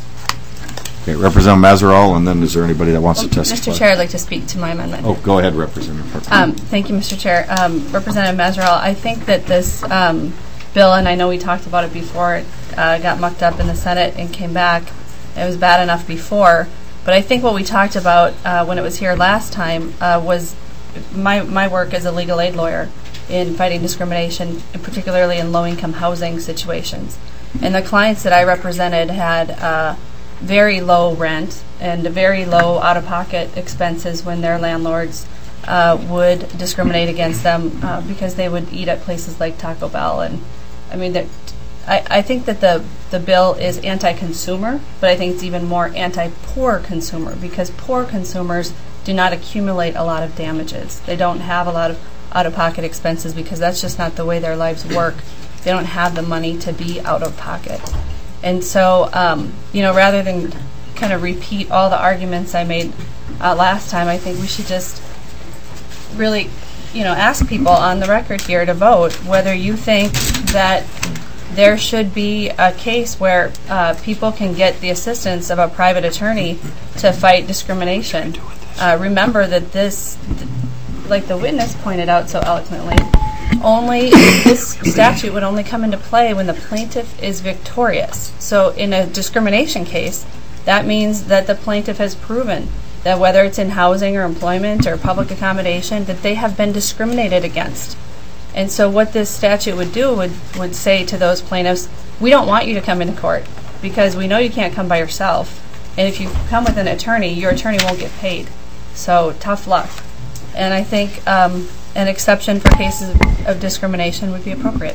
Okay, Representative Mazzarella, and then is there anybody that wants well, to testify? Mister Chair, I'd like to speak to my amendment. Oh, go ahead, Representative Hortman. Um, thank you, Mister Chair. Um, Representative Mazzarella, I think that this um, bill, and I know we talked about it before, it uh, got mucked up in the Senate and came back. It was bad enough before, but I think what we talked about uh, when it was here last time uh, was my, my work as a legal aid lawyer in fighting discrimination, and particularly in low-income housing situations. And the clients that I represented had uh, very low rent and very low out-of-pocket expenses when their landlords uh, would discriminate against them uh, because they would eat at places like Taco Bell. And I mean, I, I think that the, the bill is anti-consumer, but I think it's even more anti-poor consumer, because poor consumers do not accumulate a lot of damages. They don't have a lot of out-of-pocket expenses because that's just not the way their lives work. They don't have the money to be out-of-pocket. And so, um, you know, rather than kind of repeat all the arguments I made uh, last time, I think we should just really, you know, ask people on the record here to vote whether you think that there should be a case where uh, people can get the assistance of a private attorney to fight discrimination. Uh, remember that this, th like the witness pointed out so eloquently, only this statute would only come into play when the plaintiff is victorious. So in a discrimination case, that means that the plaintiff has proven that whether it's in housing or employment or public accommodation, that they have been discriminated against. And so what this statute would do would, would say to those plaintiffs, we don't want you to come into court because we know you can't come by yourself. And if you come with an attorney, your attorney won't get paid. So tough luck. And I think um, an exception for cases of, of discrimination would be appropriate.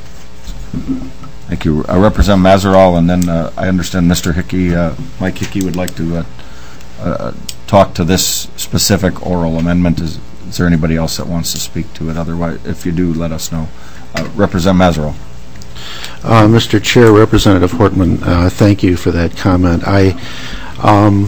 Thank you. Uh, Representative Mazzarella, and then uh, I understand Mister Hickey, uh, Mike Hickey would like to uh, uh, talk to this specific oral amendment. Is, is there anybody else that wants to speak to it? Otherwise, if you do, let us know. Uh, Representative Mazzarella. Uh, Mister Chair, Representative Hortman, uh, thank you for that comment. I, um,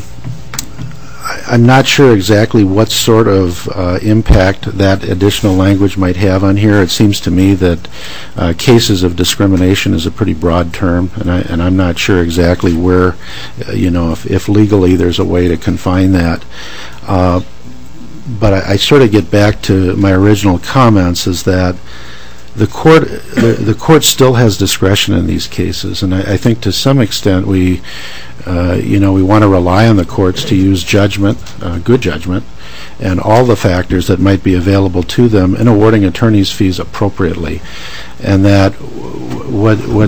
I'm not sure exactly what sort of uh, impact that additional language might have on here. It seems to me that uh, cases of discrimination is a pretty broad term, and, I, and I'm not sure exactly where, uh, you know, if, if legally there's a way to confine that. Uh, but I, I sort of get back to my original comments, is that the court the, the court still has discretion in these cases, and I, I think to some extent we uh, you know we want to rely on the courts to use judgment, uh, good judgment, and all the factors that might be available to them in awarding attorneys fees appropriately. And that what what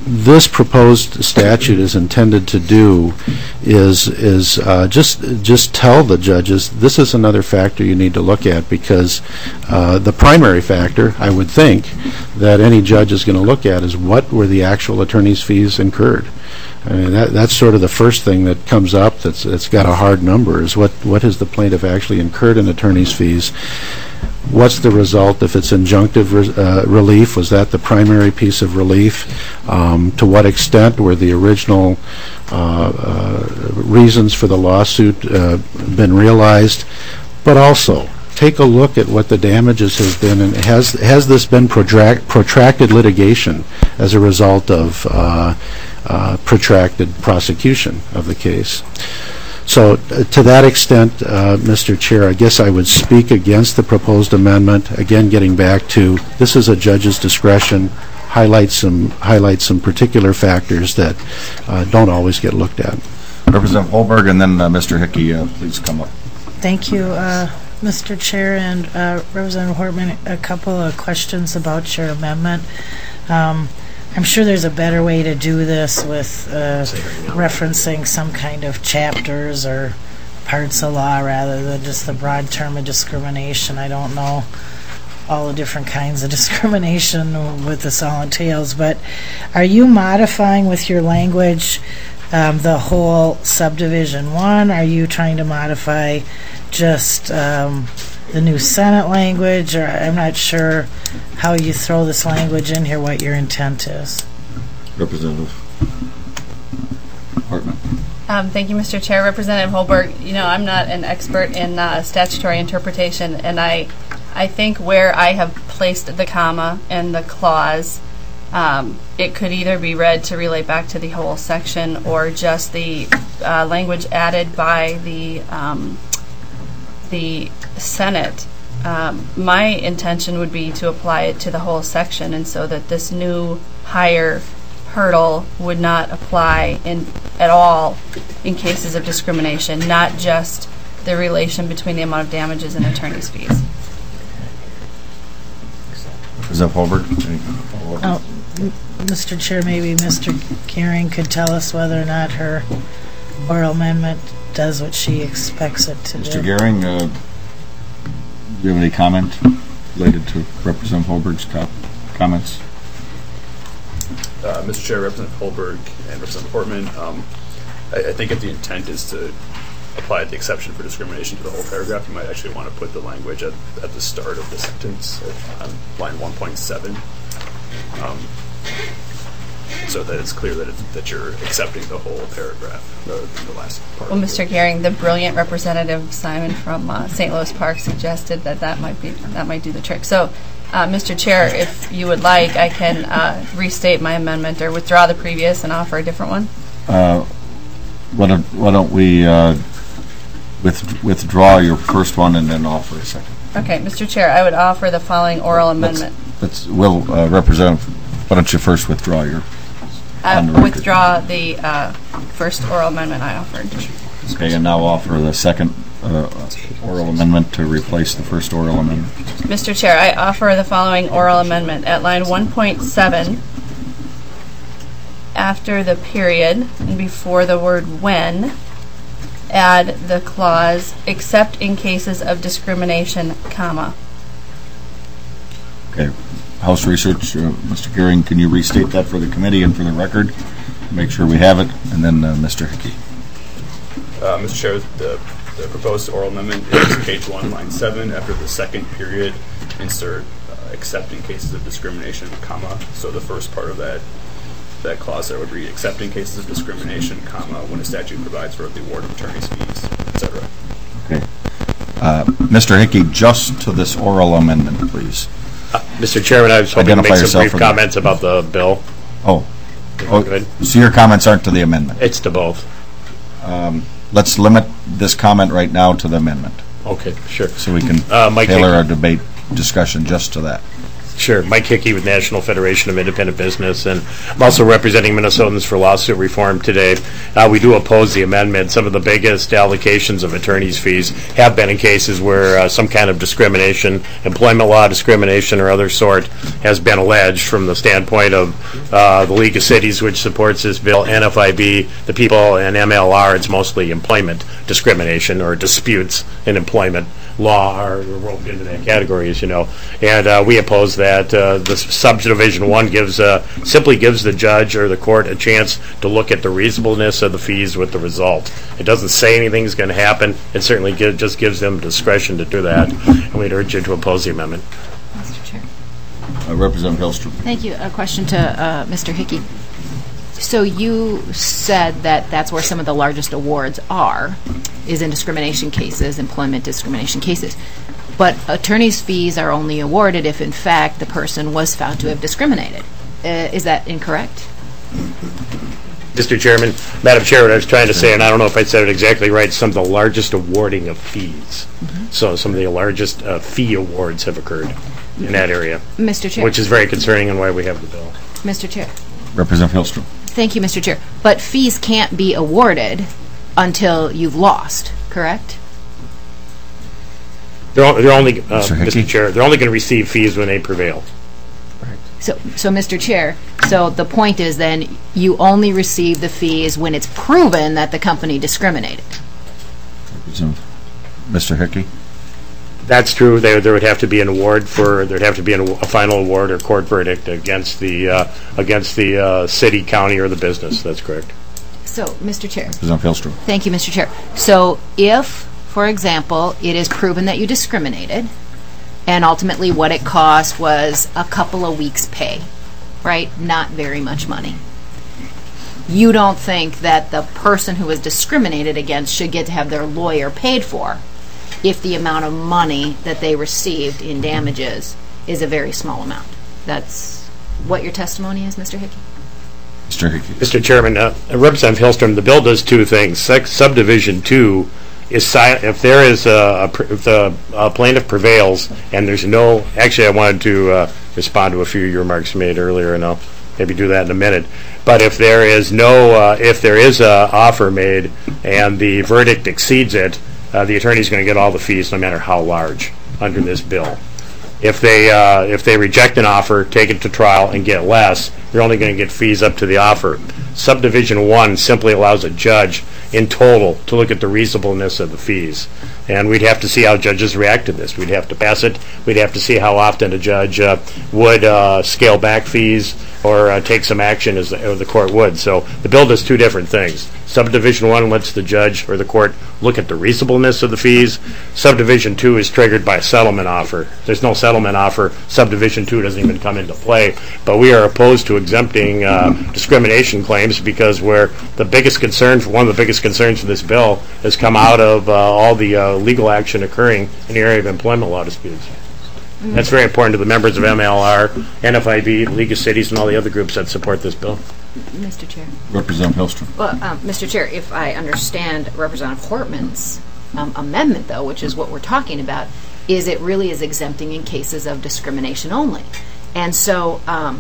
this proposed statute is intended to do is is uh, just just tell the judges this is another factor you need to look at, because uh, the primary factor, I would think, that any judge is going to look at is what were the actual attorney's fees incurred. I mean, that, that's sort of the first thing that comes up that's, that's got a hard number, is what, what has the plaintiff actually incurred in attorney's fees. What's the result if it's injunctive re uh, relief? Was that the primary piece of relief? Um, to what extent were the original uh, uh, reasons for the lawsuit uh, been realized? But also, take a look at what the damages have been, and has has this been protract, protracted litigation as a result of uh, uh, protracted prosecution of the case? So uh, to that extent, uh, Mister Chair, I guess I would speak against the proposed amendment. Again, getting back to this is a judge's discretion, highlight some highlight some particular factors that uh, don't always get looked at. Representative Holberg, and then uh, Mister Hickey, uh, please come up. Thank you, uh, Mister Chair, and uh, Representative Hortman. A couple of questions about your amendment. Um, I'm sure there's a better way to do this with uh, referencing some kind of chapters or parts of law rather than just the broad term of discrimination. I don't know all the different kinds of discrimination what this all entails, but are you modifying with your language um, the whole subdivision one? Are you trying to modify just um, the new Senate language, or I'm not sure how you throw this language in here, what your intent is? Representative Hartman. Um, thank you, Mister Chair. Representative Holberg, you know, I'm not an expert in uh, statutory interpretation, and I, I think where I have placed the comma and the clause, um, it could either be read to relate back to the whole section or just the uh, language added by the um, the Senate. Um, my intention would be to apply it to the whole section, and so that this new higher hurdle would not apply in at all in cases of discrimination, not just the relation between the amount of damages and attorney's fees. Representative Holberg. Oh, Mister Chair, maybe Mister Gehring could tell us whether or not her oral amendment does what she expects it to Mister do. Mister Gehring, uh, do you have any comment related to Representative Holberg's co comments? Uh, Mister Chair, Representative Holberg and Representative Portman, um, I, I think if the intent is to apply the exception for discrimination to the whole paragraph, you might actually want to put the language at, at the start of the sentence on line one point seven, um, so that it's clear that, it, that you're accepting the whole paragraph rather than the last part. Well, Mister Gehring, the brilliant Representative Simon from uh, Saint Louis Park suggested that that might be that might do the trick. So, uh, Mister Chair, if you would like, I can uh, restate my amendment or withdraw the previous and offer a different one. Uh, why don't Why don't we uh, with, withdraw your first one and then offer a second? Okay, Mister Chair, I would offer the following oral amendment. Let's, let's will uh, Representative. Why don't you first withdraw your? Uh, withdraw the uh, first oral amendment I offered. Okay, and now offer the second uh, oral amendment to replace the first oral amendment. Mister Chair, I offer the following oral amendment. At line one point seven, after the period and before the word when, add the clause, except in cases of discrimination, comma. Okay. House Research, uh, Mister Gehring, can you restate that for the committee and for the record? Make sure we have it. And then uh, Mister Hickey. Uh, Mister Chair, the, the proposed oral amendment is page one, line seven. After the second period, insert uh, except in cases of discrimination, comma. So the first part of that that clause there would read, except in cases of discrimination, comma, when a statute provides for the award of attorney's fees, et cetera. Okay. Uh, Mister Hickey, just to this oral amendment, please. Uh, Mister Chairman, I was hoping Identify to make some brief yourself comments about the bill. Oh. oh Good. So your comments aren't to the amendment? It's to both. Um, let's limit this comment right now to the amendment. Okay, sure. So we can uh, Mike tailor Hickey. our debate discussion just to that. Sure. Mike Hickey with National Federation of Independent Business, and I'm also representing Minnesotans for Lawsuit Reform today. Uh, we do oppose the amendment. Some of the biggest allocations of attorney's fees have been in cases where uh, some kind of discrimination, employment law discrimination or other sort, has been alleged from the standpoint of uh, the League of Cities, which supports this bill, N F I B, the people, and M L R. It's mostly employment discrimination or disputes in employment law are roped into that category, as you know. And uh, we oppose that. Uh, the subdivision one gives uh, simply gives the judge or the court a chance to look at the reasonableness of the fees with the result. It doesn't say anything is going to happen. It certainly give, just gives them discretion to do that. And we'd urge you to oppose the amendment. Mister Chair. Uh, Representative Hillstrom. Thank you. A question to uh, Mister Hickey. So you said that that's where some of the largest awards are, is in discrimination cases, employment discrimination cases. But attorney's fees are only awarded if, in fact, the person was found to have discriminated. Uh, is that incorrect? Mister Chairman, Madam Chair, what I was trying to say, and I don't know if I said it exactly right, some of the largest awarding of fees. Mm-hmm. So some of the largest uh, fee awards have occurred in that area. Mister Chair. Which is very concerning and why we have the bill. Mister Chair. Representative Hillstrom. Thank you, Mister Chair. But fees can't be awarded until you've lost, correct? They're, they're only, uh, Mister Mister Chair, they're only going to receive fees when they prevail. So, so, Mister Chair, so the point is then you only receive the fees when it's proven that the company discriminated. Mister Hickey? That's true. There, there would have to be an award for. There'd have to be an, a final award or court verdict against the uh, against the uh, city, county, or the business. That's correct. So, Mister Chair. Representative Hillstrom. Thank you, Mister Chair. So, if, for example, it is proven that you discriminated, and ultimately what it cost was a couple of weeks' pay, right? Not very much money. You don't think that the person who was discriminated against should get to have their lawyer paid for if the amount of money that they received in damages is a very small amount. That's what your testimony is, Mister Hickey? Mister Hickey. Mister Chairman, uh, Representative Hillstrom, the bill does two things. Sec- subdivision two is si- if there is a, a if the uh, plaintiff prevails and there's no. Actually, I wanted to uh, respond to a few of your remarks made earlier, and I'll maybe do that in a minute. But if there is no, uh, if there is a offer made and the verdict exceeds it, uh, the attorney's going to get all the fees, no matter how large, under this bill. If they uh, if they reject an offer, take it to trial, and get less, they're only going to get fees up to the offer. Subdivision one simply allows a judge in total to look at the reasonableness of the fees. And we'd have to see how judges react to this. We'd have to pass it. We'd have to see how often a judge uh, would uh, scale back fees or uh, take some action as the, or the court would. So the bill does two different things. Subdivision one lets the judge or the court look at the reasonableness of the fees. Subdivision two is triggered by a settlement offer. There's no settlement offer. Subdivision two doesn't even come into play. But we are opposed to exempting uh, discrimination claims because where the biggest concern, one of the biggest concerns for this bill has come out of uh, all the uh, legal action occurring in the area of employment law disputes. Mm-hmm. That's very important to the members of M L R, N F I B, League of Cities, and all the other groups that support this bill. Mister Chair. Representative Hillstrom. Well, um, Mister Chair, if I understand Representative Hortman's um, amendment, though, which is what we're talking about, is it really is exempting in cases of discrimination only. And so um,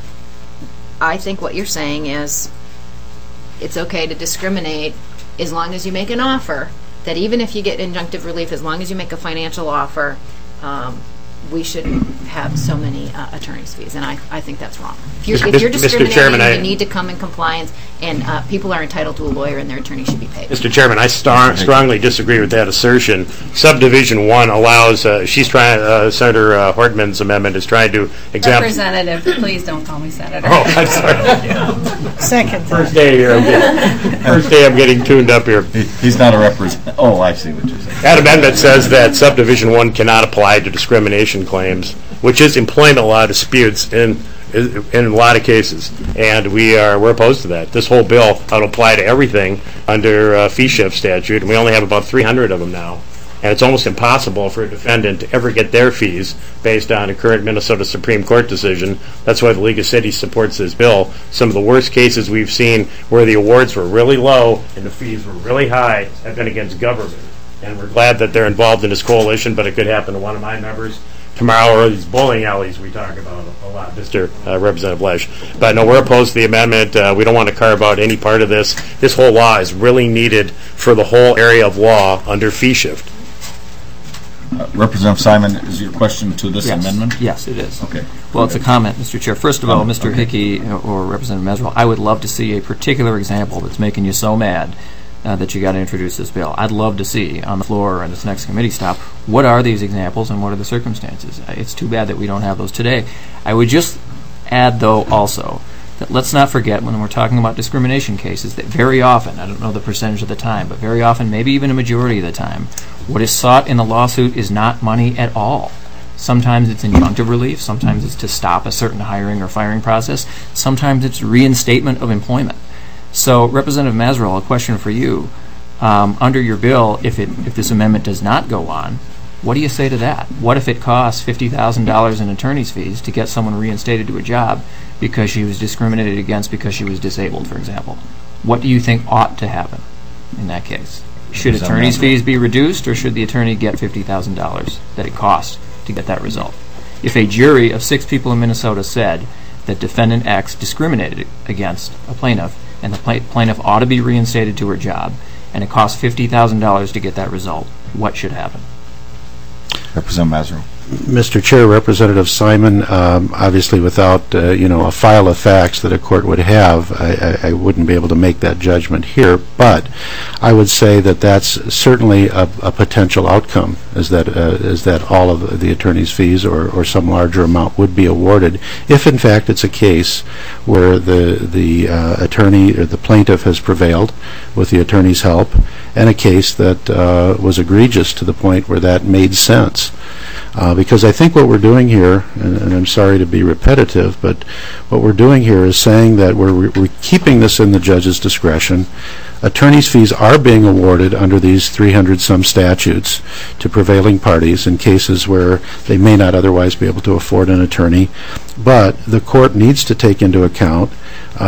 I think what you're saying is it's okay to discriminate as long as you make an offer, that even if you get injunctive relief, as long as you make a financial offer, um, we shouldn't have so many uh, attorney's fees, and I, I think that's wrong. If you're, if you're discriminating, Chairman, you I, need to come in compliance, and uh, people are entitled to a lawyer, and their attorney should be paid. Mister Chairman, I star- strongly disagree with that assertion. Subdivision one allows, uh, she's trying, uh, Senator uh, Hortman's amendment is trying to examine. Representative, please don't call me Senator. Oh, I'm sorry. Second. First day here. I'm getting, first day I'm getting tuned up here. He, he's not a representative. Oh, I see what you're saying. That amendment says that subdivision one cannot apply to discrimination claims, which is employment law disputes in in a lot of cases, and we are we're opposed to that. This whole bill ought to apply to everything under uh, fee shift statute, and we only have about three hundred of them now. And it's almost impossible for a defendant to ever get their fees based on a current Minnesota Supreme Court decision. That's why the League of Cities supports this bill. Some of the worst cases we've seen where the awards were really low and the fees were really high have been against government. And we're glad that they're involved in this coalition, but it could happen to one of my members, tomorrow, or these bowling alleys we talk about a lot, Mister Uh, Representative Lesh. But no, we're opposed to the amendment. Uh, we don't want to carve out any part of this. This whole law is really needed for the whole area of law under fee shift. Uh, Representative Simon, is your question to this Yes. amendment? Yes, it is. Okay. Well, it's a comment, Mister Chair. First of all, Oh, Mister okay. Hickey or Representative Mesereau, I would love to see a particular example that's making you so mad uh, that you got to introduce this bill. I'd love to see on the floor or this next committee stop, what are these examples and what are the circumstances? Uh, It's too bad that we don't have those today. I would just add, though, also, that let's not forget when we're talking about discrimination cases that very often, I don't know the percentage of the time, but very often, maybe even a majority of the time, what is sought in the lawsuit is not money at all. Sometimes it's injunctive relief, sometimes it's to stop a certain hiring or firing process, sometimes it's reinstatement of employment. So, Representative Mesereau, a question for you. Um, under your bill, if it if this amendment does not go on, what do you say to that? What if it costs fifty thousand dollars in attorney's fees to get someone reinstated to a job because she was discriminated against because she was disabled, for example? What do you think ought to happen in that case? Should attorney's fees be reduced, or should the attorney get fifty thousand dollars that it costs to get that result? If a jury of six people in Minnesota said that defendant X discriminated against a plaintiff and the pla- plaintiff ought to be reinstated to her job, and it costs fifty thousand dollars to get that result, what should happen? Representative Mesereau. Mister Chair, Representative Simon, um, obviously without, uh, you know, a file of facts that a court would have, I, I, I wouldn't be able to make that judgment here, but I would say that that's certainly a, a potential outcome, is that uh, is that all of the attorney's fees or, or some larger amount would be awarded if, in fact, it's a case where the, the uh, attorney or the plaintiff has prevailed with the attorney's help, and a case that uh, was egregious to the point where that made sense. Uh, because I think what we're doing here, and, and I'm sorry to be repetitive, but what we're doing here is saying that we're, we're keeping this in the judge's discretion. Attorney's fees are being awarded under these three hundred some statutes to prevailing parties in cases where they may not otherwise be able to afford an attorney. But the court needs to take into account uh,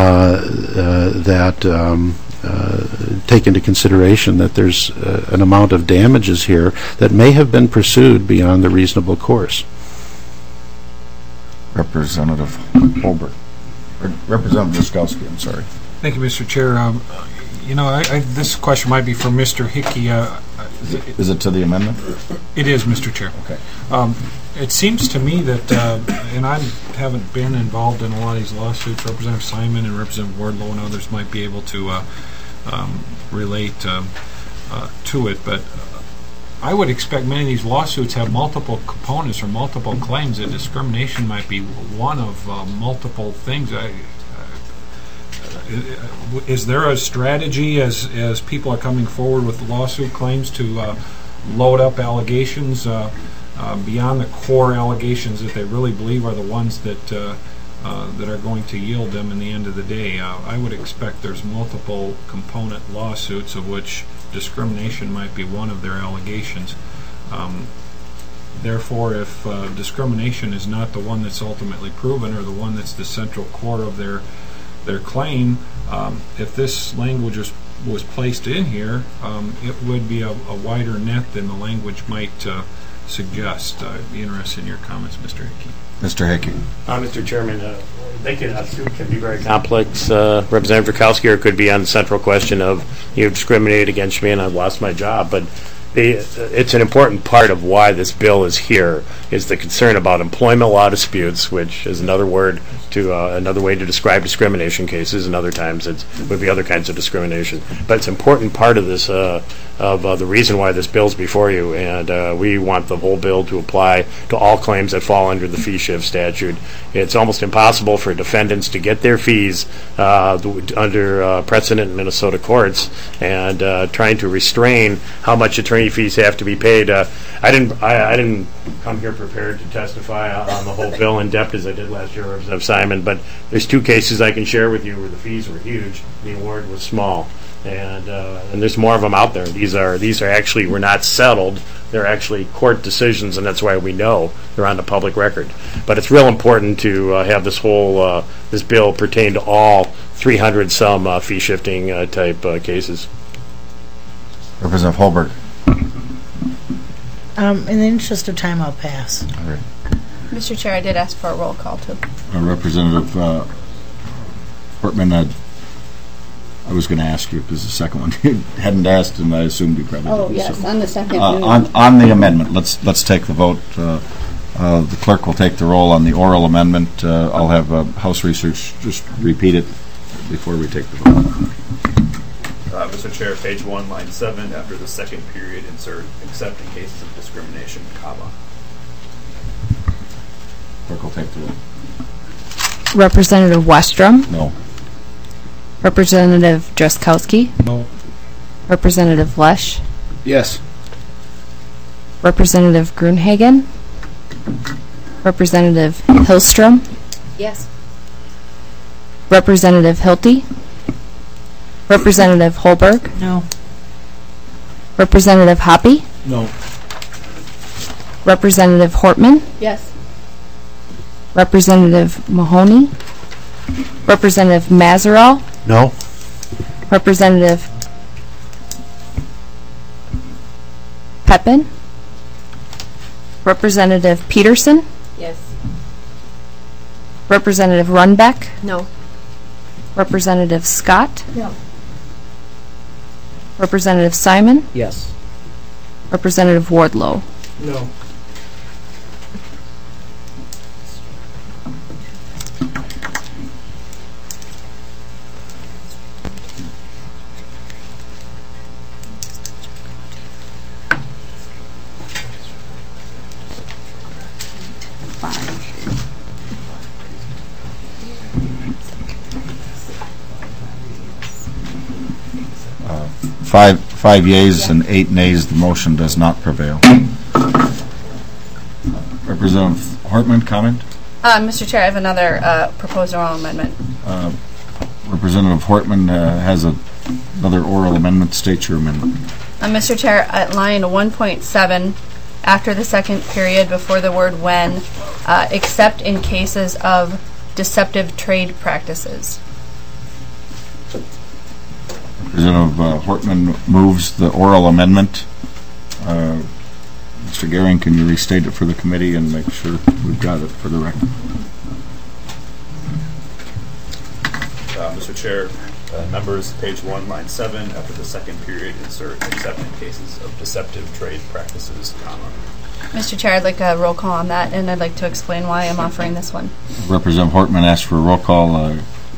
uh, that um, Uh, take into consideration that there's uh, an amount of damages here that may have been pursued beyond the reasonable course. Representative Holbert. Or Representative Driscowski, I'm sorry. Thank you, Mister Chair. Um, you know, I, I, this question might be for Mister Hickey. Uh, Is it to the amendment? It is, Mister Chair. Okay. Um, it seems to me that, uh, and I haven't been involved in a lot of these lawsuits, Representative Simon and Representative Wardlow and others might be able to uh, um, relate um, uh, to it, but I would expect many of these lawsuits have multiple components or multiple claims, that discrimination might be one of uh, multiple things. I, uh, is there a strategy as, as people are coming forward with lawsuit claims to uh, load up allegations uh, uh, beyond the core allegations that they really believe are the ones that uh, uh, that are going to yield them in the end of the day? Uh, I would expect there's multiple component lawsuits of which discrimination might be one of their allegations. Um, therefore, if uh, discrimination is not the one that's ultimately proven or the one that's the central core of their their claim, um, if this language was, was placed in here, um, it would be a, a wider net than the language might uh, suggest. I'd be interested in your comments, Mister Hickey. Mister Hickey. Uh, Mister Chairman, uh, they can, a suit can be very complex. Uh, Representative Driscowski, or it could be on the central question of you discriminated against me and I've lost my job. But the, it's an important part of why this bill is here, is the concern about employment law disputes, which is another word to uh, another way to describe discrimination cases, and other times it would be other kinds of discrimination. But it's an important part of this, uh, of uh, the reason why this bill's before you, and uh, we want the whole bill to apply to all claims that fall under the fee shift statute. It's almost impossible for defendants to get their fees uh, under uh, precedent in Minnesota courts, and uh, trying to restrain how much attorney fees have to be paid. Uh, I didn't. I, I didn't come here prepared to testify on the whole bill in depth as I did last year, Representative Simon. But there's two cases I can share with you where the fees were huge, the award was small, and uh, and there's more of them out there. These are these are actually were not settled. They're actually court decisions, and that's why we know they're on the public record. But it's real important to uh, have this whole uh, this bill pertain to all three hundred some uh, fee shifting uh, type uh, cases. Representative Holbert. Um, in the interest of time, I'll pass. All right. Mister Chair, I did ask for a roll call, too. Uh, Representative uh, Portman, uh, I was going to ask you because the second one you hadn't asked, and I assumed you probably Oh, did. yes, So, on the second. uh, mm. on, on the amendment, let's let's take the vote. Uh, uh, the clerk will take the roll on the oral amendment. Uh, I'll have uh, House Research just repeat it before we take the vote. Uh, Mister Chair, page one, line seven, after the second period, insert except in cases of discrimination, comma. Clerk will take the roll. Representative Westrom? No. Representative Drazkowski? No. Representative Lesh? Yes. Representative Grunhagen? Representative Hillstrom? Yes. Representative Hilty? Representative Holberg? No. Representative Hoppy? No. Representative Hortman? Yes. Representative Mahoney? Representative Mazeral? No. Representative Pepin? Representative Peterson? Yes. Representative Runbeck? No. Representative Scott? No. Representative Simon? Yes. Representative Wardlow? No. Five, five yeas and eight nays, the motion does not prevail. Representative Hortman, comment? Uh, Mister Chair, I have another uh, proposed oral amendment. Uh, Representative Hortman uh, has a, another oral amendment. State your amendment. Uh, Mister Chair, at line one point seven, after the second period, before the word when, uh, except in cases of deceptive trade practices. Representative uh, Hortman moves the oral amendment. Uh, Mister Gehring, can you restate it for the committee and make sure we've got it for the record? Uh, Mister Chair, uh, members, page one, line seven, after the second period, insert except in cases of deceptive trade practices, comma. Mister Chair, I'd like a roll call on that, and I'd like to explain why I'm offering this one. Representative Hortman asked for a roll call. Uh,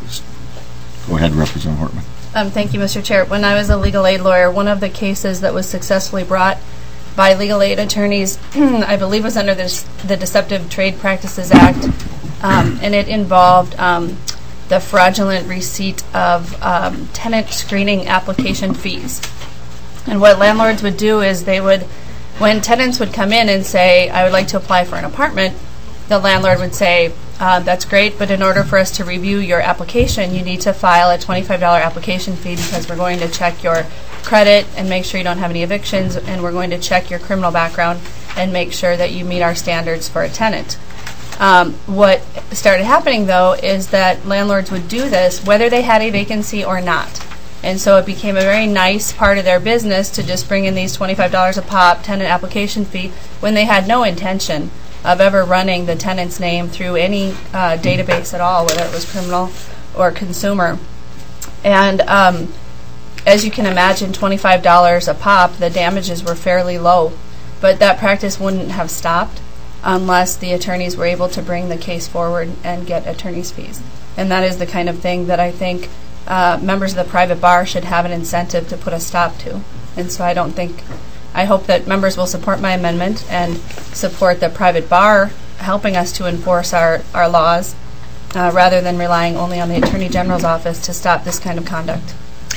go ahead, Representative Hortman. Um, thank you, Mister Chair. When I was a legal aid lawyer, one of the cases that was successfully brought by legal aid attorneys, I believe was under this, the Deceptive Trade Practices Act, um, and it involved um, the fraudulent receipt of um, tenant screening application fees. And what landlords would do is they would, when tenants would come in and say, I would like to apply for an apartment, the landlord would say, uh, that's great, but in order for us to review your application, you need to file a twenty-five dollar application fee because we're going to check your credit and make sure you don't have any evictions, and we're going to check your criminal background and make sure that you meet our standards for a tenant. Um, what started happening, though, is that landlords would do this whether they had a vacancy or not. And so it became a very nice part of their business to just bring in these twenty-five dollars a pop tenant application fee when they had no intention of ever running the tenant's name through any uh, database at all, whether it was criminal or consumer. And um, as you can imagine, twenty-five dollars a pop, the damages were fairly low. But that practice wouldn't have stopped unless the attorneys were able to bring the case forward and get attorney's fees. And that is the kind of thing that I think uh, members of the private bar should have an incentive to put a stop to. And so I don't think, I hope that members will support my amendment and support the private bar helping us to enforce our, our laws uh, rather than relying only on the Attorney General's office to stop this kind of conduct.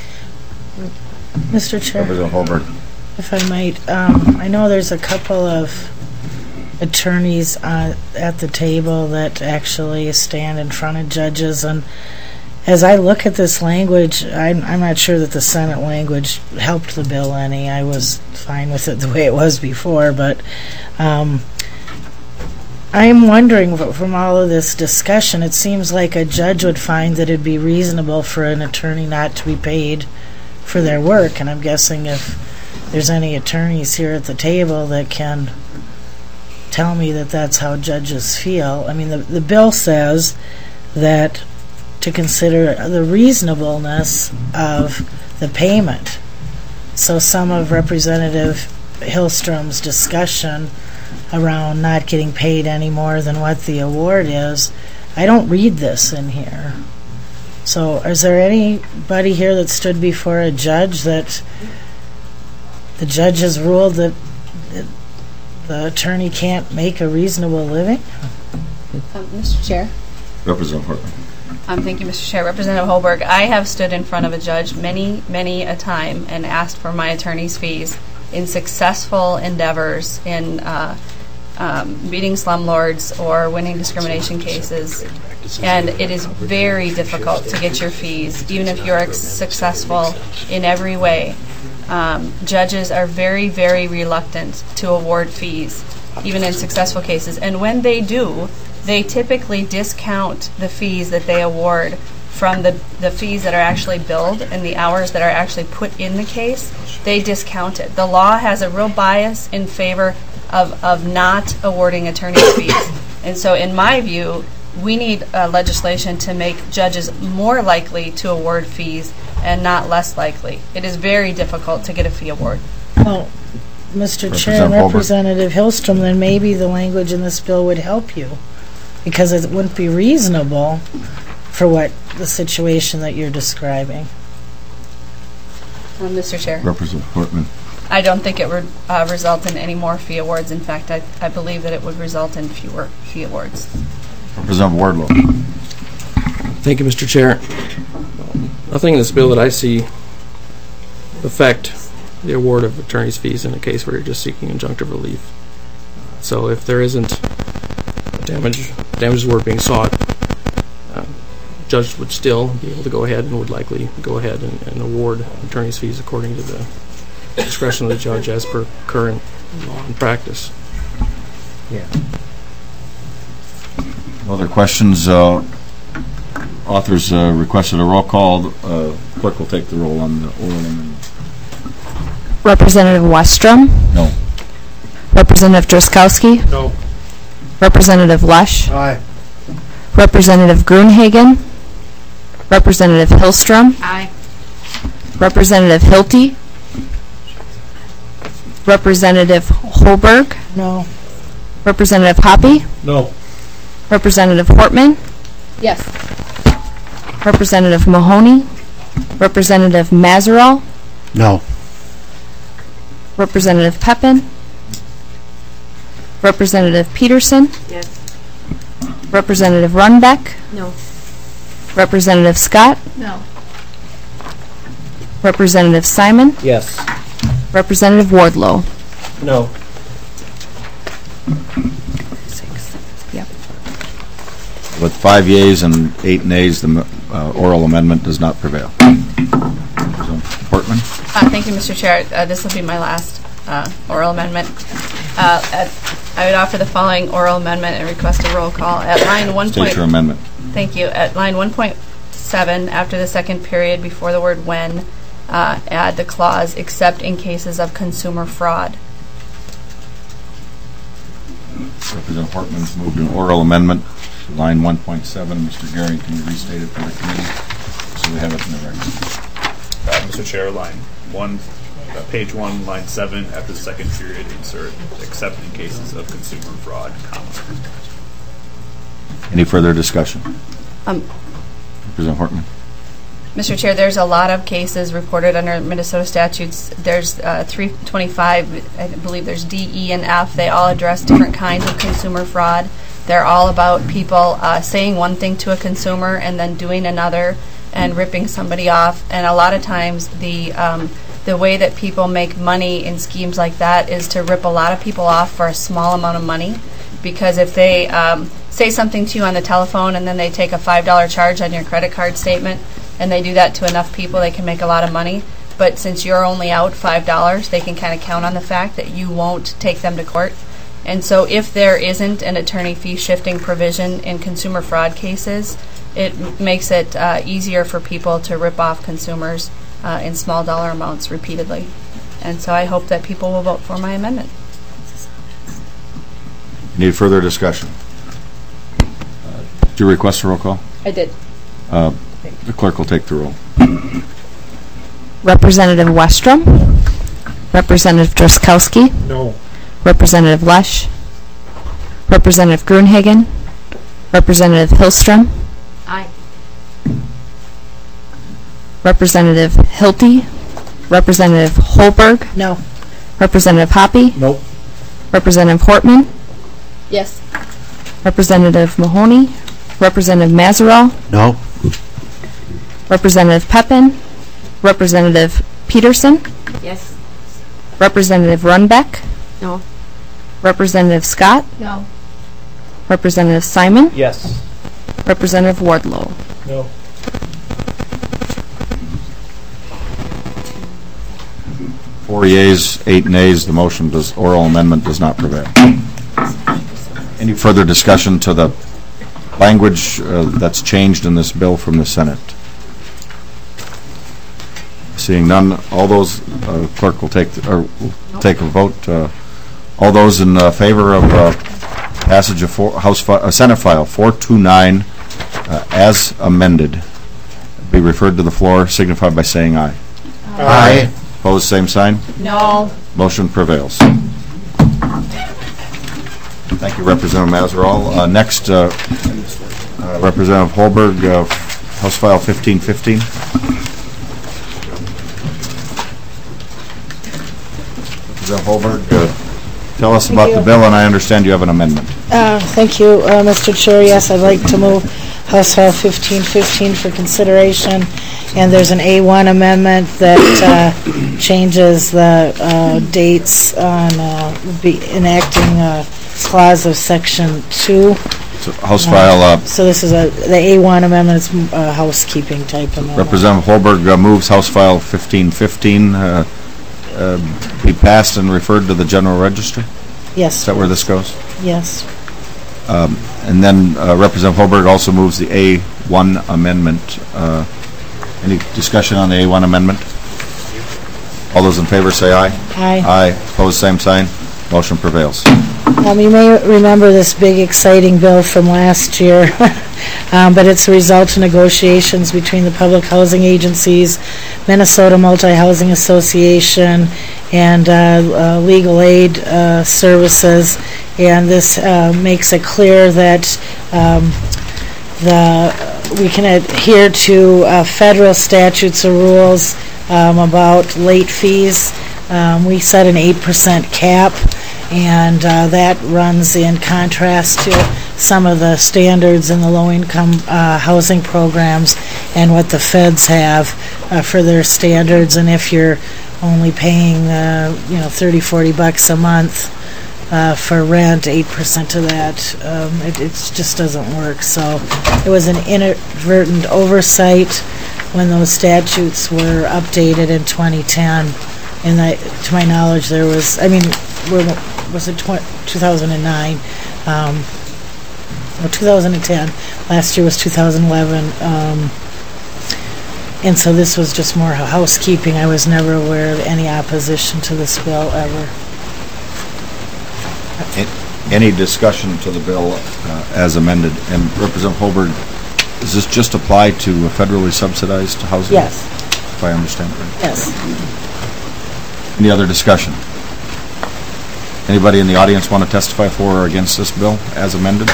Mister Chair, Representative Holberg. if I might, um, I know there's a couple of attorneys uh, at the table that actually stand in front of judges, and as I look at this language, I'm, I'm not sure that the Senate language helped the bill any. I was fine with it the way it was before, but um, I'm wondering, from all of this discussion, it seems like a judge would find that it'd be reasonable for an attorney not to be paid for their work, and I'm guessing if there's any attorneys here at the table that can tell me that that's how judges feel. I mean, the, the bill says that to consider the reasonableness of the payment. So some of Representative Hillstrom's discussion around not getting paid any more than what the award is, I don't read this in here. So is there anybody here that stood before a judge that the judge has ruled that the attorney can't make a reasonable living? Um, Mister Chair. Representative Hartman. Um, thank you, Mister Chair. Representative Holberg, I have stood in front of a judge many, many a time and asked for my attorney's fees in successful endeavors in uh, um, beating slumlords or winning discrimination cases. And it is very difficult to get your fees, even if you're successful in every way. Um, judges are very, very reluctant to award fees, even in successful cases. And when they do, they typically discount the fees that they award from the, the fees that are actually billed and the hours that are actually put in the case. They discount it. The law has a real bias in favor of, of not awarding attorney's fees. And so in my view, we need uh, legislation to make judges more likely to award fees and not less likely. It is very difficult to get a fee award. Well, Mister Chair and Representative Hillstrom, then maybe the language in this bill would help you, because it wouldn't be reasonable for what the situation that you're describing. Uh, Mister Chair. Representative Portman. I don't think it would uh, result in any more fee awards. In fact, I, I believe that it would result in fewer fee awards. Representative Wardlow. Thank you, Mister Chair. Nothing in this bill that I see affect the award of attorney's fees in a case where you're just seeking injunctive relief. So if there isn't a damage, damages award being sought, uh, the judge would still be able to go ahead and would likely go ahead and, and award attorney's fees according to the discretion of the judge as per current law and practice. Yeah. Other questions? Uh, authors uh, requested a roll call. Uh, clerk will take the roll on the oral amendment. Representative Westrom? No. Representative Driscowski? No. Representative Lush? Aye. Representative Grunhagen? Representative Hillstrom? Aye. Representative Hilty? Representative Holberg? No. Representative Hoppy? No. Representative Portman? Yes. Representative Mahoney? Representative Mazerall? No. Representative Pepin? Representative Peterson? Yes. Representative Runbeck? No. Representative Scott? No. Representative Simon? Yes. Representative Wardlow? No. Yep. With five yeas and eight nays, the uh, oral amendment does not prevail. Representative Portman. Uh, thank you, Mister Chair. Uh, this will be my last uh, oral amendment. Uh, at, I would offer the following oral amendment and request a roll call. At line one. State your amendment. Thank you. At line one point seven, after the second period, before the word when, uh, add the clause, except in cases of consumer fraud. Representative Portman's moved an oral amendment to line one point seven. Mister Gehring, can you restate it for the committee so we have it in the record? Uh, Mister Chair, line one, uh, page one, line seven, after the second period, insert except in cases of consumer fraud, comma. Any further discussion? Um, Representative Portman. Mister Chair, there's a lot of cases reported under Minnesota statutes. There's uh, three twenty-five, I believe there's D, E, and F. They all address different kinds of consumer fraud. They're all about people uh, saying one thing to a consumer and then doing another and ripping somebody off. And a lot of times the um, the way that people make money in schemes like that is to rip a lot of people off for a small amount of money. Because if they um, say something to you on the telephone and then they take a five dollar charge on your credit card statement, and they do that to enough people, they can make a lot of money. But since you're only out five dollars, they can kind of count on the fact that you won't take them to court. And so if there isn't an attorney fee shifting provision in consumer fraud cases, it m- makes it uh, easier for people to rip off consumers uh, in small dollar amounts repeatedly. And so I hope that people will vote for my amendment. Any further discussion? Uh, Did you request a roll call? I did. Uh, The clerk will take the roll. Representative Westrom. Representative Dreskowski. No. Representative Lesh. Representative Grunhagen. Representative Hillstrom. Aye. Representative Hilty. Representative Holberg. No. Representative Hoppy. Nope. Representative Hortman. Yes. Representative Mahoney. Representative Mazerow. No. Representative Pepin. Representative Peterson. Yes. Representative Runbeck. No. Representative Scott. No. Representative Simon. Yes. Representative Wardlow. No. Four yeas, eight nays, the motion does, oral amendment does not prevail. Any further discussion to the language uh, that's changed in this bill from the Senate? Seeing none, all those, uh, clerk will take, the- or will take a vote. Uh, all those in uh, favor of uh, passage of four, House fi- uh, Senate File four two nine uh, as amended, be referred to the floor, signify by saying aye. Aye. Opposed, same sign. No. Motion prevails. Thank you, Representative Mazerow. Uh, next, uh, uh, Representative Holberg, uh, House File fifteen fifteen. Representative Holberg, uh, tell us Thank about you. the bill, and I understand you have an amendment. Uh, Thank you, uh, Mister Chair. Yes, I'd like to move House File fifteen fifteen for consideration, and there's an A one amendment that uh, changes the uh, dates on uh, be enacting a clause of Section two. So, House File, uh, So this is a, the A one amendment is a housekeeping type amendment. Representative Holberg uh, moves House File fifteen fifteen uh, uh, be passed and referred to the General Register? Yes. Is that where this goes? Yes. Um, And then uh, Representative Holberg also moves the A one amendment. Uh, Any discussion on the A one amendment? All those in favor say aye. Aye. Aye. Opposed, same sign. Motion prevails. Um, you may remember this big, exciting bill from last year, um, but it's a result of negotiations between the public housing agencies, Minnesota Multi-Housing Association, and uh, uh, legal aid uh, services, and this uh, makes it clear that um, the we can adhere to uh, federal statutes or rules um, about late fees. Um, we set an eight percent cap, and uh, that runs in contrast to some of the standards in the low-income uh, housing programs and what the feds have uh, for their standards. And if you're only paying, uh, you know, thirty, forty bucks a month uh, for rent, eight percent of that, um, it, it just doesn't work. So it was an inadvertent oversight when those statutes were updated in twenty ten. And I, to my knowledge, there was, I mean, we're, was it two thousand nine? Um, or two thousand ten. Last year was two thousand eleven. Um, and so this was just more housekeeping. I was never aware of any opposition to this bill ever. Any discussion to the bill uh, as amended? And Representative Holberg, does this just apply to federally subsidized housing? Yes. If I understand correctly. Yes. Any other discussion? Anybody in the audience want to testify for or against this bill as amended?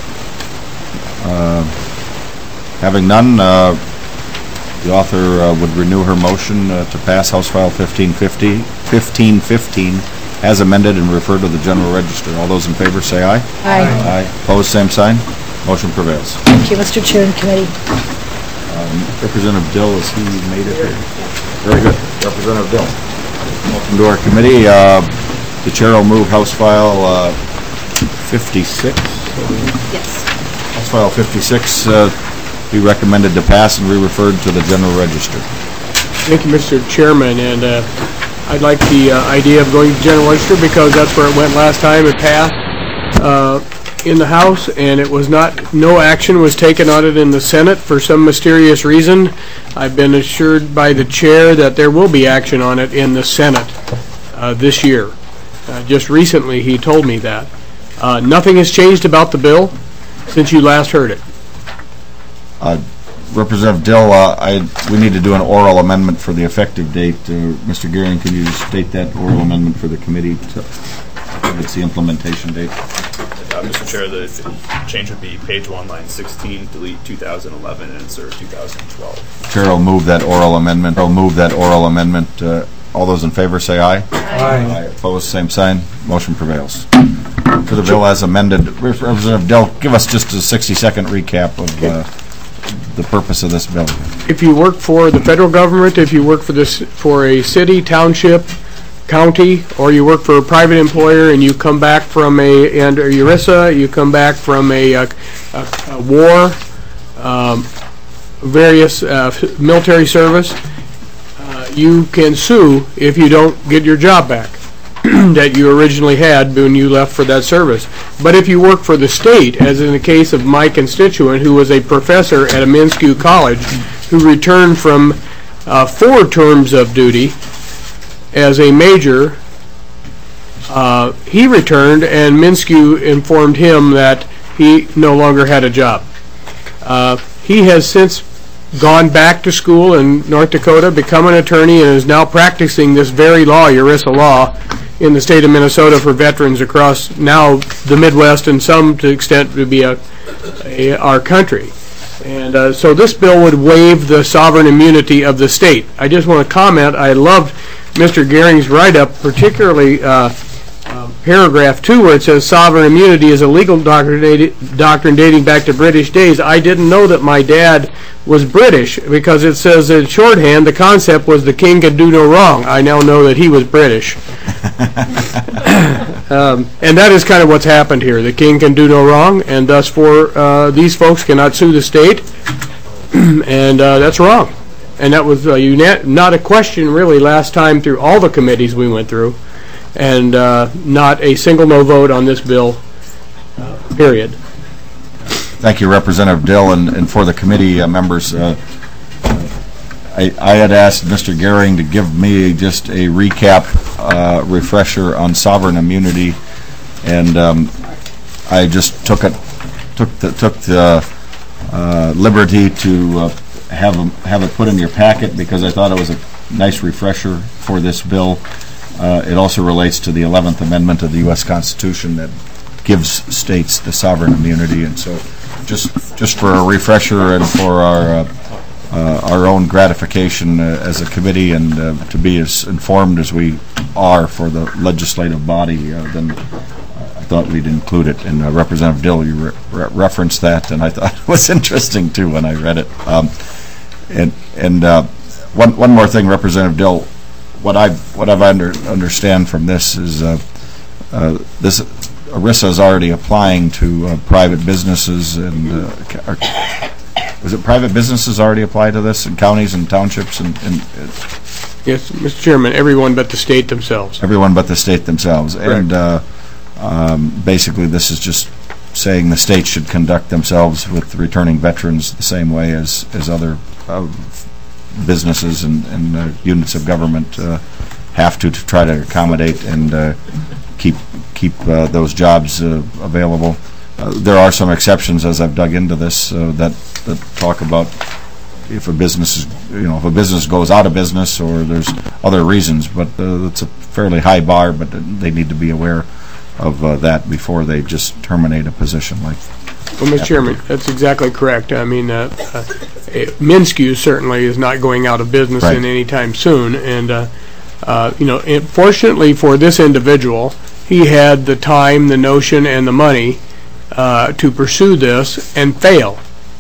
Uh, Having none, uh, the author uh, would renew her motion uh, to pass House File fifteen fifty, fifteen fifteen as amended and refer to the General Register. All those in favor say aye. Aye. Aye. Opposed, same sign. Motion prevails. Thank you, Mister Chair and Committee. Um, Representative Dill, has he made it here? Very good. Representative Dill. Welcome to our committee. Uh, the chair will move House File uh, fifty-six. Yes. House File fifty-six uh, be recommended to pass and re-referred to the General Register. Thank you, Mister Chairman, and uh, I'd like the uh, idea of going to General Register because that's where it went last time. It passed uh, in the House, and it was not, no action was taken on it in the Senate for some mysterious reason. I've been assured by the chair that there will be action on it in the Senate uh, this year. Uh, just recently he told me that. Uh, Nothing has changed about the bill since you last heard it. Uh, Representative Dill, uh, I, we need to do an oral amendment for the effective date. Uh, Mister Gearing, can you state that oral amendment for the committee? To, it's the implementation date. Uh, Mister Chair, the change would be page one, line sixteen, delete two thousand eleven and insert two thousand twelve. Chair will move that oral amendment. I'll move that oral amendment. Uh, all those in favor say aye. Aye. Aye. Opposed, same sign. Motion prevails. For the bill as amended, Representative Dill, give us just a sixty-second recap of uh, the purpose of this bill. If you work for the federal government, if you work for this for a city, township, county, or you work for a private employer and you come back from a and E R I S A, you come back from a, a, a, a war, um, various uh, military service, uh, you can sue if you don't get your job back that you originally had when you left for that service. But if you work for the state, as in the case of my constituent who was a professor at a Minskew college who returned from uh, four terms of duty as a major, uh, he returned and Minskew informed him that he no longer had a job. Uh, he has since gone back to school in North Dakota, become an attorney, and is now practicing this very law, E R I S A law, in the state of Minnesota for veterans across now the Midwest and some to extent to be a, a, our country. And uh, so this bill would waive the sovereign immunity of the state. I just want to comment, I loved Mister Gearing's write-up, particularly uh, uh, paragraph two, where it says sovereign immunity is a legal doctrine, dati- doctrine dating back to British days. I didn't know that my dad was British, because it says in shorthand the concept was the king could do no wrong. I now know that he was British. um, and that is kind of what's happened here. The king can do no wrong, and thus for uh, these folks cannot sue the state, and uh, that's wrong. And that was uh, una- not a question really last time through all the committees we went through, and uh, not a single no vote on this bill, uh, period. Thank you, Representative Dill, and, and for the committee uh, members. Uh, I, I had asked Mister Gearing to give me just a recap, uh, refresher on sovereign immunity, and um, I just took it, took the, took the uh, liberty to uh, have them, have it put in your packet because I thought it was a nice refresher for this bill. Uh, it also relates to the eleventh Amendment of the U S Constitution that gives states the sovereign immunity, and so just just for a refresher and for our uh, uh, our own gratification uh, as a committee, and uh, to be as informed as we are for the legislative body, uh, then I thought we'd include it. And uh, Representative Dill, you re re referenced that, and I thought it was interesting too when I read it. Um, and and uh, one one more thing, Representative Dill, what I what I've under understand from this is uh, uh, this. E R I S A is already applying to uh, private businesses, and uh, are, was it private businesses already apply to this in counties and townships? And, and uh, yes, Mister Chairman, everyone but the state themselves. Everyone but the state themselves. Correct. And uh, um, basically this is just saying the state should conduct themselves with returning veterans the same way as, as other uh, businesses and, and uh, units of government uh, have to to try to accommodate and uh, keep keep uh, those jobs uh, available. Uh, there are some exceptions as I've dug into this uh, that that talk about if a business is, you know, if a business goes out of business or there's other reasons, but uh, it's a fairly high bar, but they need to be aware of uh, that before they just terminate a position like. Well, Mister Chairman, that's exactly correct. I mean, uh, uh, Minskew certainly is not going out of business Right. in any time soon, and uh, uh, you know, and fortunately for this individual, he had the time, the notion, and the money uh, to pursue this and fail.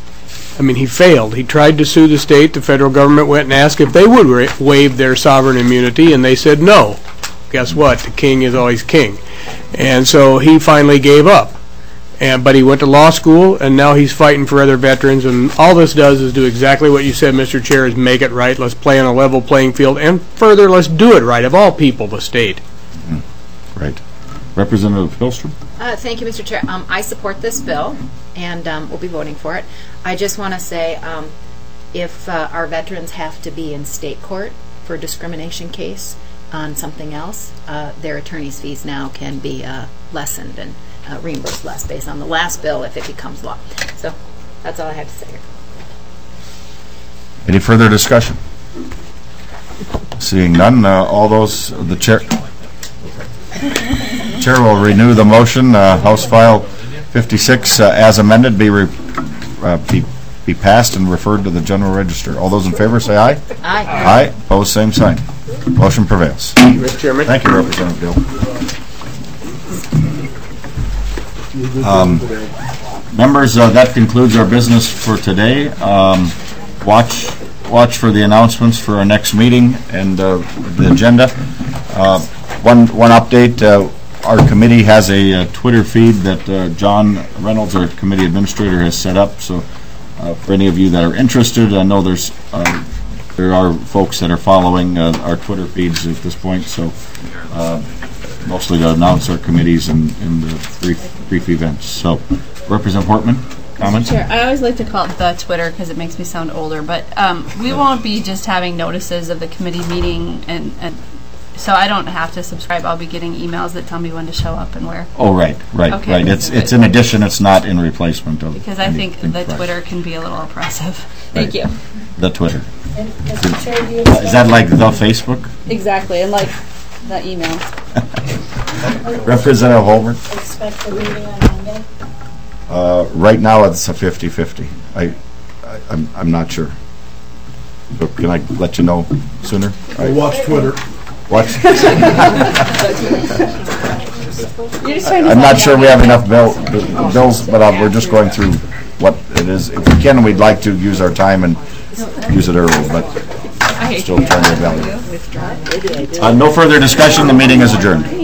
I mean, he failed. He tried to sue the state. The federal government went and asked if they would ra waive their sovereign immunity, and they said no. Guess what? The king is always king. And so he finally gave up. And but he went to law school, and now he's fighting for other veterans. And all this does is do exactly what you said, Mister Chair, is make it right. Let's play on a level playing field. And further, let's do it right. Of all people, the state. Mm-hmm. Right. Representative Hillstrom? Uh, thank you, Mister Chair. Um, I support this bill, and um, we'll be voting for it. I just want to say, um, if uh, our veterans have to be in state court for a discrimination case on something else, uh, their attorney's fees now can be uh, lessened, and uh, reimbursed less based on the last bill if it becomes law. So that's all I have to say here. Any further discussion? Seeing none, uh, all those, the chair, chair will renew the motion, uh, House File fifty-six uh, as amended be, re, uh, be be passed and referred to the General Register. All those in favor say aye. Aye. Aye. Opposed, same sign. Motion prevails. Thank you, Mister Chairman. Thank you, Representative Bill. Um, members, uh, that concludes our business for today. Um, watch watch for the announcements for our next meeting and uh, the agenda. Uh, one one update. Uh, Our committee has a, uh Twitter feed that uh, John Reynolds, our committee administrator, has set up. So, uh, for any of you that are interested, I know there's uh, there are folks that are following uh, our Twitter feeds at this point. So, uh, mostly to announce our committees and, and the brief brief events. So, Representative Portman, comments? Chair, I always like to call it the Twitter because it makes me sound older. But um, we won't be just having notices of the committee meeting and. and So I don't have to subscribe. I'll be getting emails that tell me when to show up and where. Oh, right, right, Okay. right. It's it's in addition. It's not in replacement of. Because I think anything the fresh. Twitter can be a little oppressive. Thank you. The Twitter. And, Mister Chair, do you Uh, is that like the Facebook? Exactly, and like the email. Representative Holbert? expect the meeting on Monday? Uh, right now, it's a fifty-fifty. I, I, I'm, I'm not sure. But can I let you know sooner? We'll watch Twitter. Watch. You're just trying to I'm not find sure out. we have enough bill, bills, but uh, we're just going through what it is. If we can, we'd like to use our time and use it early, but still trying to evaluate. Uh, no further discussion. The meeting is adjourned.